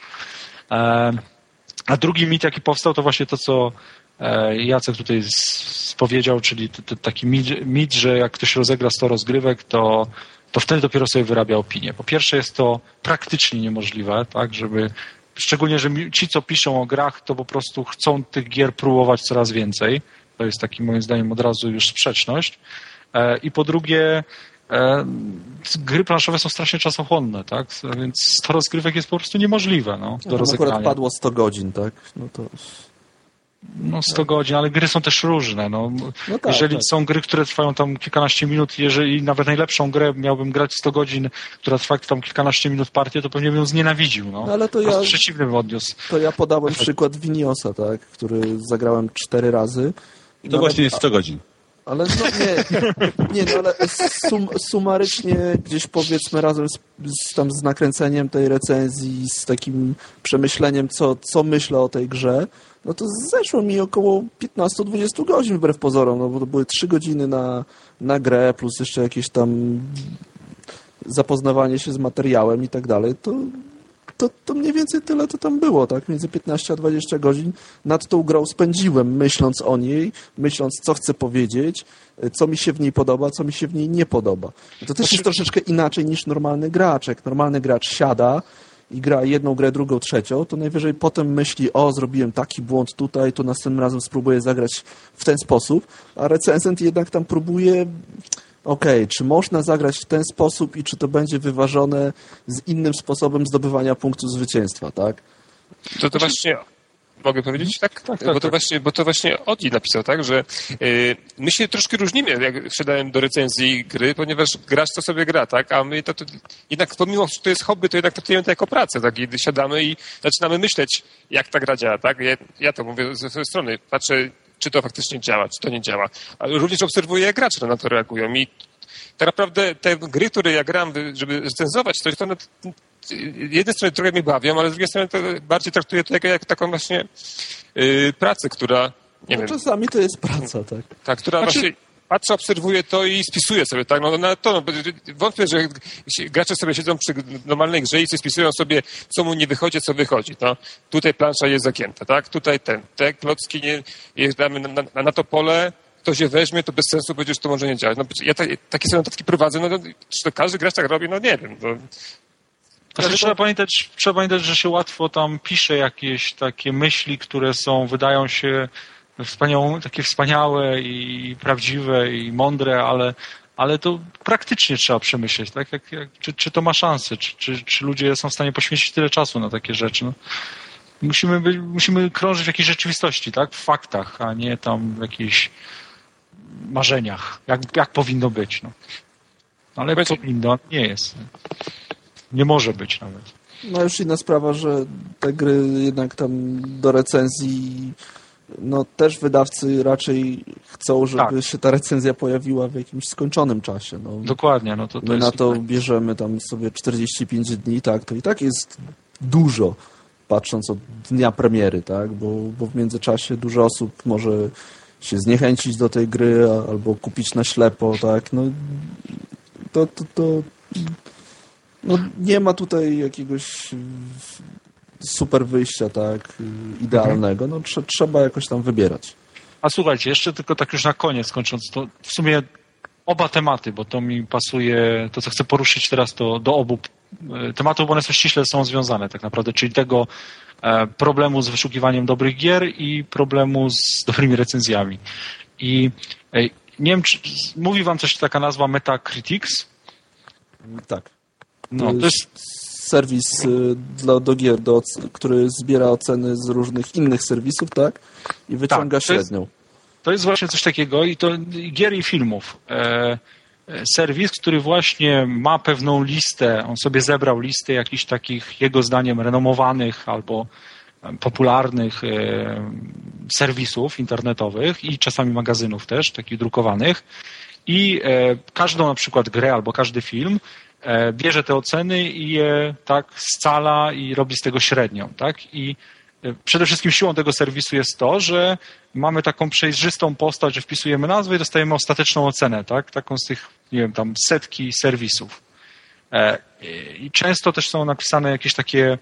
A drugi mit, jaki powstał, to właśnie to, co Jacek tutaj spowiedział, czyli taki mit, mit, że jak ktoś rozegra sto rozgrywek, to, to wtedy dopiero sobie wyrabia opinię. Po pierwsze jest to praktycznie niemożliwe, tak? Żeby, szczególnie, że ci, co piszą o grach, to po prostu chcą tych gier próbować coraz więcej. To jest taki, moim zdaniem, od razu już sprzeczność. I po drugie, gry planszowe są strasznie czasochłonne, tak? Więc sto rozgrywek jest po prostu niemożliwe, no, do no, rozegrania. Akurat padło sto godzin, tak? No to... No sto godzin, ale gry są też różne, no. no tak, jeżeli tak. są gry, które trwają tam kilkanaście minut, jeżeli nawet najlepszą grę miałbym grać sto godzin, która trwa tam kilkanaście minut partię, to pewnie bym ją znienawidził, no. no ale to ja, przeciwny bym odniósł. To ja podałem przykład Winiosa, tak? Który zagrałem cztery razy. I to nawet... właśnie jest sto godzin. Ale no nie, nie no ale sum, sumarycznie gdzieś powiedzmy razem z, z, tam z nakręceniem tej recenzji, z takim przemyśleniem, co, co myślę o tej grze, no to zeszło mi około piętnaście do dwudziestu godzin wbrew pozorom, no bo to były trzy godziny na, na grę, plus jeszcze jakieś tam zapoznawanie się z materiałem i tak dalej, to... To, to mniej więcej tyle to tam było, tak? Między piętnaście a dwadzieścia godzin nad tą grą spędziłem, myśląc o niej, myśląc, co chcę powiedzieć, co mi się w niej podoba, co mi się w niej nie podoba. To też jest troszeczkę inaczej niż normalny gracz. Jak normalny gracz siada i gra jedną grę, drugą, trzecią, to najwyżej potem myśli, o, zrobiłem taki błąd tutaj, to następnym razem spróbuję zagrać w ten sposób, a recenzent jednak tam próbuje... Okej, okay, czy można zagrać w ten sposób i czy to będzie wyważone z innym sposobem zdobywania punktu zwycięstwa, tak? To to właśnie... Mogę powiedzieć? Tak? Tak, tak, bo, to tak. Właśnie, bo to właśnie Odi napisał, tak, że y, my się troszkę różnimy, jak wsiadałem do recenzji gry, ponieważ gracz to sobie gra, tak, a my to, to jednak pomimo, że to jest hobby, to jednak traktujemy to jako pracę, tak, i siadamy i zaczynamy myśleć, jak ta gra działa, tak, ja, ja to mówię ze swojej strony, patrzę, czy to faktycznie działa, czy to nie działa, ale również obserwuję, jak gracze na to reagują i tak naprawdę te gry, które ja gram, żeby recenzować, to jest to z jednej strony trochę mnie bawią, ale z drugiej strony to bardziej traktuję to jako, jak taką właśnie yy, pracę, która, nie no, wiem... Czasami to jest praca, tak. Tak, która znaczy... właśnie patrzę, obserwuję to i spisuję sobie, tak, no na to, no, wątpię, że gracze sobie siedzą przy normalnej grze i sobie spisują sobie, co mu nie wychodzi, co wychodzi, no. Tutaj plansza jest zagięta, tak, tutaj ten, te klocki nie, jeżdżamy na, na, na to pole, ktoś je weźmie, to bez sensu będzie, że to może nie działać. No, ja ta, takie sobie notatki prowadzę, no, no czy to każdy gracz tak robi? No nie wiem, no. Znaczy, trzeba, pamiętać, trzeba pamiętać, że się łatwo tam pisze jakieś takie myśli, które są, wydają się wspaniałe, takie wspaniałe i prawdziwe i mądre, ale, ale to praktycznie trzeba przemyśleć, tak? Jak, jak, czy, czy to ma szansę, czy, czy, czy ludzie są w stanie poświęcić tyle czasu na takie rzeczy. No. Musimy, być, musimy krążyć w jakiejś rzeczywistości, tak? W faktach, a nie tam w jakichś marzeniach, jak, jak powinno być. No. Ale Będzie... powinno, nie jest. Nie może być nawet. No już inna sprawa, że te gry jednak tam do recenzji, no też wydawcy raczej chcą, żeby tak. się ta recenzja pojawiła w jakimś skończonym czasie. No. Dokładnie. No to, to My jest... na to bierzemy tam sobie czterdzieści pięć dni, tak, to i tak jest dużo, patrząc od dnia premiery, tak, bo, bo w międzyczasie dużo osób może się zniechęcić do tej gry albo kupić na ślepo, tak, no to, to, to no nie ma tutaj jakiegoś super wyjścia, tak, idealnego. No tr- trzeba jakoś tam wybierać. A słuchajcie, jeszcze tylko tak już na koniec kończąc, to w sumie oba tematy, bo to mi pasuje, to co chcę poruszyć teraz, to do obu tematów, bo one są ściśle są związane tak naprawdę, czyli tego problemu z wyszukiwaniem dobrych gier i problemu z dobrymi recenzjami. I nie wiem, czy mówi wam coś taka nazwa Metacritics? Tak. No, to jest serwis dla, do gier, do, który zbiera oceny z różnych innych serwisów, tak? I wyciąga tak, średnią. To jest, to jest właśnie coś takiego i to gier i filmów. E, serwis, który właśnie ma pewną listę, on sobie zebrał listę jakichś takich, jego zdaniem, renomowanych albo popularnych e, serwisów internetowych i czasami magazynów też, takich drukowanych. I e, każdą na przykład grę albo każdy film bierze te oceny i je tak scala i robi z tego średnią, tak? I przede wszystkim siłą tego serwisu jest to, że mamy taką przejrzystą postać, że wpisujemy nazwę i dostajemy ostateczną ocenę, tak? Taką z tych, nie wiem, tam setki serwisów. I często też są napisane jakieś takie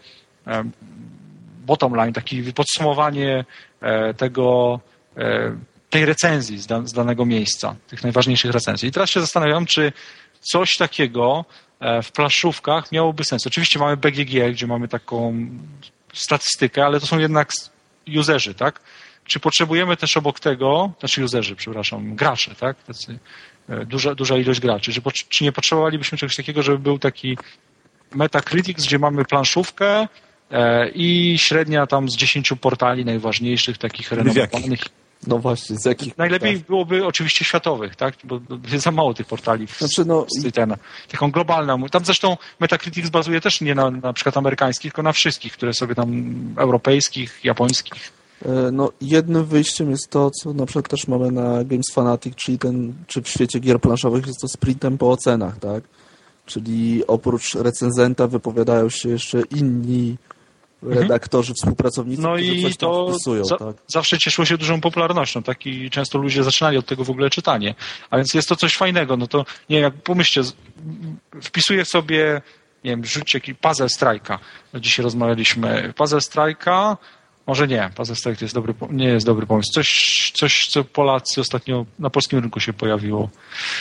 bottom line, takie podsumowanie tego, tej recenzji z danego miejsca, tych najważniejszych recenzji. I teraz się zastanawiam, czy coś takiego w planszówkach miałoby sens. Oczywiście mamy B G G, gdzie mamy taką statystykę, ale to są jednak userzy, tak? Czy potrzebujemy też obok tego, znaczy userzy, przepraszam, gracze, tak? Tacy, duża, duża ilość graczy. Czy, czy nie potrzebowalibyśmy czegoś takiego, żeby był taki Metacritics, gdzie mamy planszówkę e, i średnia tam z dziesięciu portali najważniejszych, takich renomowanych. No właśnie, z jakich... Najlepiej byłoby oczywiście światowych, tak? Bo jest za mało tych portali w znaczy, no... ten, taką globalną. Tam zresztą Metacritics bazuje też nie na, na przykład amerykańskich, tylko na wszystkich, które sobie tam europejskich, japońskich. No jednym wyjściem jest to, co na przykład też mamy na Games Fanatic, czyli ten, czy w świecie gier planszowych jest to sprintem po ocenach, tak? Czyli oprócz recenzenta wypowiadają się jeszcze inni redaktorzy, współpracownicy, no którzy i coś tam to wpisują. za, tak? zawsze cieszyło się dużą popularnością, tak? I często ludzie zaczynali od tego w ogóle czytanie. A więc jest to coś fajnego. No to, nie wiem, jak pomyślcie, wpisuję sobie, nie wiem, rzućcie jakiś Puzzle Strike'a. Dzisiaj rozmawialiśmy. Puzzle Strike'a, może nie, Puzzle Strike to jest dobry, nie jest dobry pomysł. Coś, coś, co Polacy ostatnio na polskim rynku się pojawiło.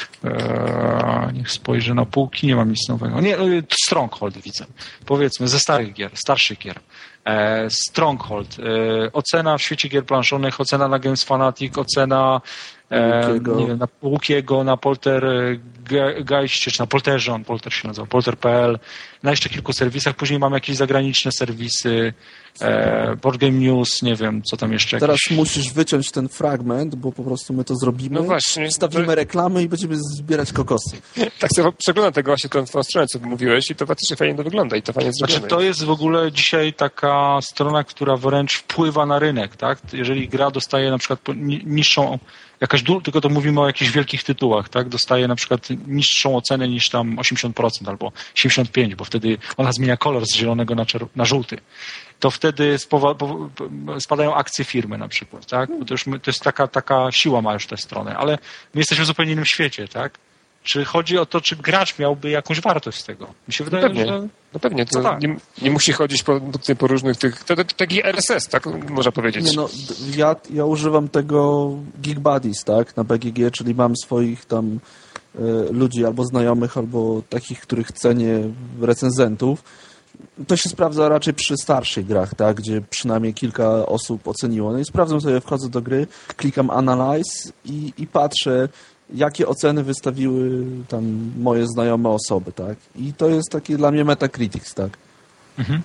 Eee, niech spojrzę na półki, nie mam nic nowego. Nie, Stronghold widzę. Powiedzmy, ze starych gier, starszych gier. e, Stronghold, e, ocena w świecie gier planszowych, ocena na Games Fanatic, ocena e, nie wiem, na Łukiego, na Poltergeistie, czy na Polterze, on Polter się nazywa, polter kropka p l, na jeszcze kilku serwisach. Później mamy jakieś zagraniczne serwisy, e, Board Game News, nie wiem, co tam jeszcze. Teraz jakieś... musisz wyciąć ten fragment, bo po prostu my to zrobimy. No właśnie. Wstawimy to... reklamy i będziemy zbierać kokosy. Tak sobie przeglądam tego właśnie tę twoją stronę, co mówiłeś i to faktycznie fajnie to wygląda i to fajnie zrobione. Znaczy, to jest w ogóle dzisiaj taka strona, która wręcz wpływa na rynek, tak? Jeżeli gra dostaje na przykład niższą, jakaś, tylko to mówimy o jakichś wielkich tytułach, tak? Dostaje na przykład niższą ocenę niż tam osiemdziesiąt procent albo siedemdziesiąt pięć procent, bo wtedy ona zmienia kolor z zielonego na, czer- na żółty. To wtedy spowa- po- spadają akcje firmy na przykład, tak? Bo to, już my, to jest taka, taka siła ma już tę stronę, ale my jesteśmy w zupełnie innym świecie, tak? Czy chodzi o to, czy gracz miałby jakąś wartość z tego? Mi się wydaje, no pewnie, że... No pewnie, to no tak. nie, nie musi chodzić po, po różnych tych... To, to, to taki R S S, tak? Można powiedzieć. Nie no, ja, ja używam tego Geek Buddies, tak? Na B G G, czyli mam swoich tam y, ludzi albo znajomych, albo takich, których cenię, recenzentów. To się sprawdza raczej przy starszych grach, tak? Gdzie przynajmniej kilka osób oceniło. No i sprawdzam sobie, wchodzę do gry, klikam Analyze i, i patrzę, jakie oceny wystawiły tam moje znajome osoby, tak? I to jest taki dla mnie Metacritics, tak? Mhm.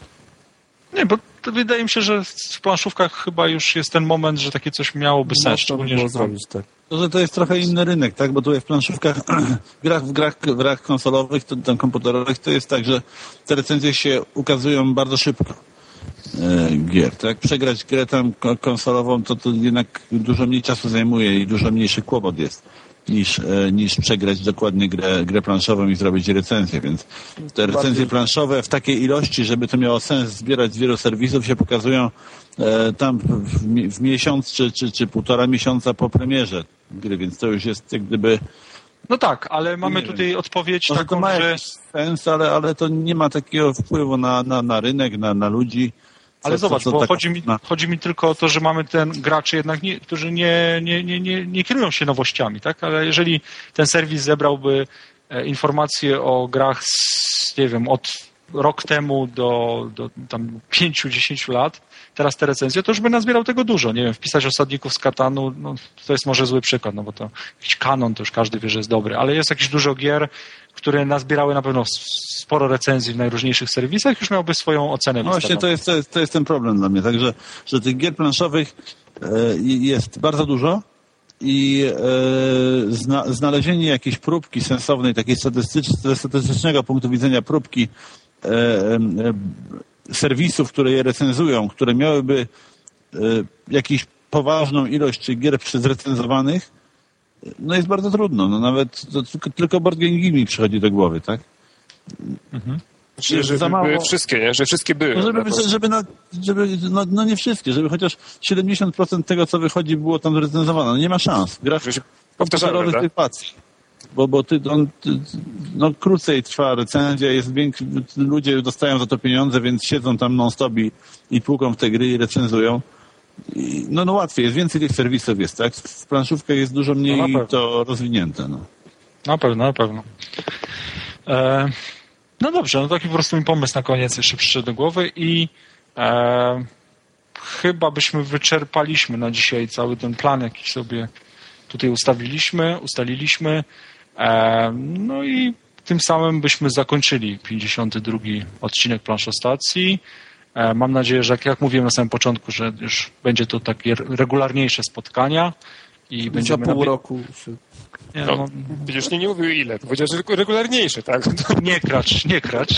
Nie, bo to wydaje mi się, że w planszówkach chyba już jest ten moment, że takie coś miałoby sens. Można by było zrobić, tak. To, że to jest trochę inny rynek, tak? Bo tutaj w planszówkach, w grach, w grach, w grach konsolowych, to, tam komputerowych, to jest tak, że te recenzje się ukazują bardzo szybko. E, gier, tak? Przegrać grę tam konsolową, to, to jednak dużo mniej czasu zajmuje i dużo mniejszy kłopot jest niż, e, niż przegrać dokładnie grę, grę planszową i zrobić recenzję, więc te recenzje planszowe w takiej ilości, żeby to miało sens zbierać z wielu serwisów, się pokazują e, tam w, w miesiąc czy, czy, czy półtora miesiąca po premierze gry, więc to już jest jak gdyby... No tak, ale mamy tutaj wiem. odpowiedź Może taką, to ma że... sens, ale, ale to nie ma takiego wpływu na, na, na rynek, na, na ludzi. Co, ale zobacz, co, co bo tak, chodzi, mi, na... chodzi mi tylko o to, że mamy ten graczy jednak, nie, którzy nie, nie, nie, nie, nie kierują się nowościami, tak? Ale jeżeli ten serwis zebrałby e, informacje o grach z, nie wiem, od rok temu do, do tam pięciu, dziesięciu lat, teraz te recenzje, to już by nazbierał tego dużo. Nie wiem, wpisać osadników z Katanu, no, to jest może zły przykład, no bo to jakiś kanon, to już każdy wie, że jest dobry, ale jest jakieś dużo gier, które nazbierały na pewno sporo recenzji w najróżniejszych serwisach, już miałby swoją ocenę. No właśnie, to jest, to, jest, to jest ten problem dla mnie, także, że tych gier planszowych e, jest bardzo dużo i e, zna, znalezienie jakiejś próbki sensownej, takiej statystycz, ze statystycznego punktu widzenia próbki e, e, serwisów, które je recenzują, które miałyby e, jakąś poważną ilość gier zrecenzowanych, no jest bardzo trudno. No nawet to tylko, tylko Board Game Geek mi przychodzi do głowy, tak? Mhm. Czyli, żeby za mało... były wszystkie, nie? Że wszystkie były. No żeby, żeby, żeby, na, żeby no, no nie wszystkie, żeby chociaż siedemdziesiąt procent tego, co wychodzi, było tam zrecenzowane. No nie ma szans. Gra w komputerowych sytuacji. Bo, bo ty, on, ty, no krócej trwa recenzja, jest większy, ludzie dostają za to pieniądze, więc siedzą tam non-stop i, i tłuką w te gry i recenzują. I, no, no łatwiej, jest więcej tych serwisów jest, tak? W planszówkach jest dużo mniej no to rozwinięte. No. Na pewno, na pewno. E, no dobrze, no taki po prostu mi pomysł na koniec jeszcze przyszedł do głowy i e, chyba byśmy wyczerpaliśmy na dzisiaj cały ten plan, jaki sobie tutaj ustawiliśmy, ustaliliśmy. E, no i tym samym byśmy zakończyli pięćdziesiąty drugi odcinek Planszostacji. Mam nadzieję, że jak, jak mówiłem na samym początku, że już będzie to takie regularniejsze spotkania i za będziemy... pół nabi- roku. Się... Nie, no, widzisz, nie, nie mówił ile, to powiedział, że regularniejsze, tak? Nie kracz, nie kracz.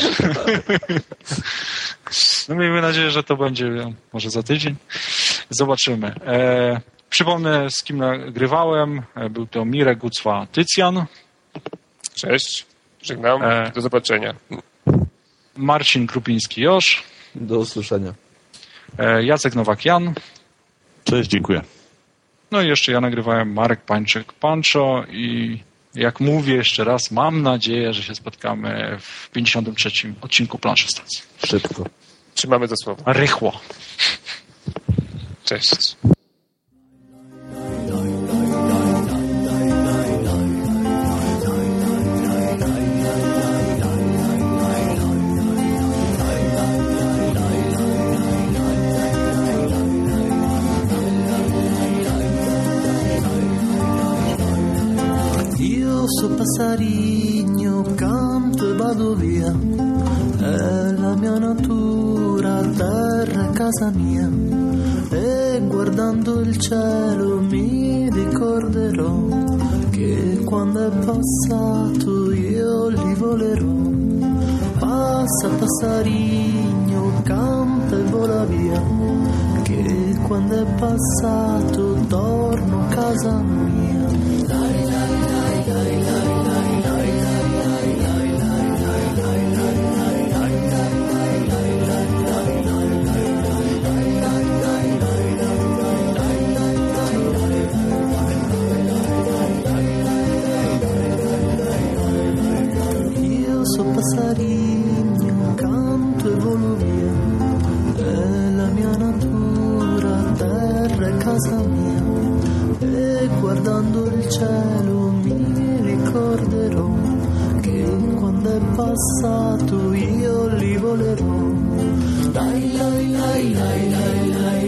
No miejmy nadzieję, że to będzie może za tydzień. Zobaczymy. E, przypomnę, z kim nagrywałem. Był to Mirek Gucwa Tycjan. Cześć, żegnam, e, do zobaczenia. Marcin Krupiński-Josz. Do usłyszenia. Jacek Nowak-Jan. Cześć, dziękuję. No i jeszcze ja nagrywałem Marek Pańczyk-Pancho i jak mówię jeszcze raz, mam nadzieję, że się spotkamy w pięćdziesiątym trzecim odcinku Planszostacji. Szybko. Trzymamy za słowo. Rychło. Cześć. passerigno, canto e vado via, è la mia natura, terra e casa mia, e guardando il cielo mi ricorderò che quando è passato io li volerò. Passa passerigno, canta e vola via, che quando è passato torno a casa mia. Dai, dai, dai, dai, dai, dai, dai, dai, dai, dai, dai, dai, dai, io so passerigno, canto e volo via, è la mia natura, terra e casa mia, e guardando il cielo mi ricorderò che quando è passato io li volerò. Dai, dai, dai, dai, dai, dai.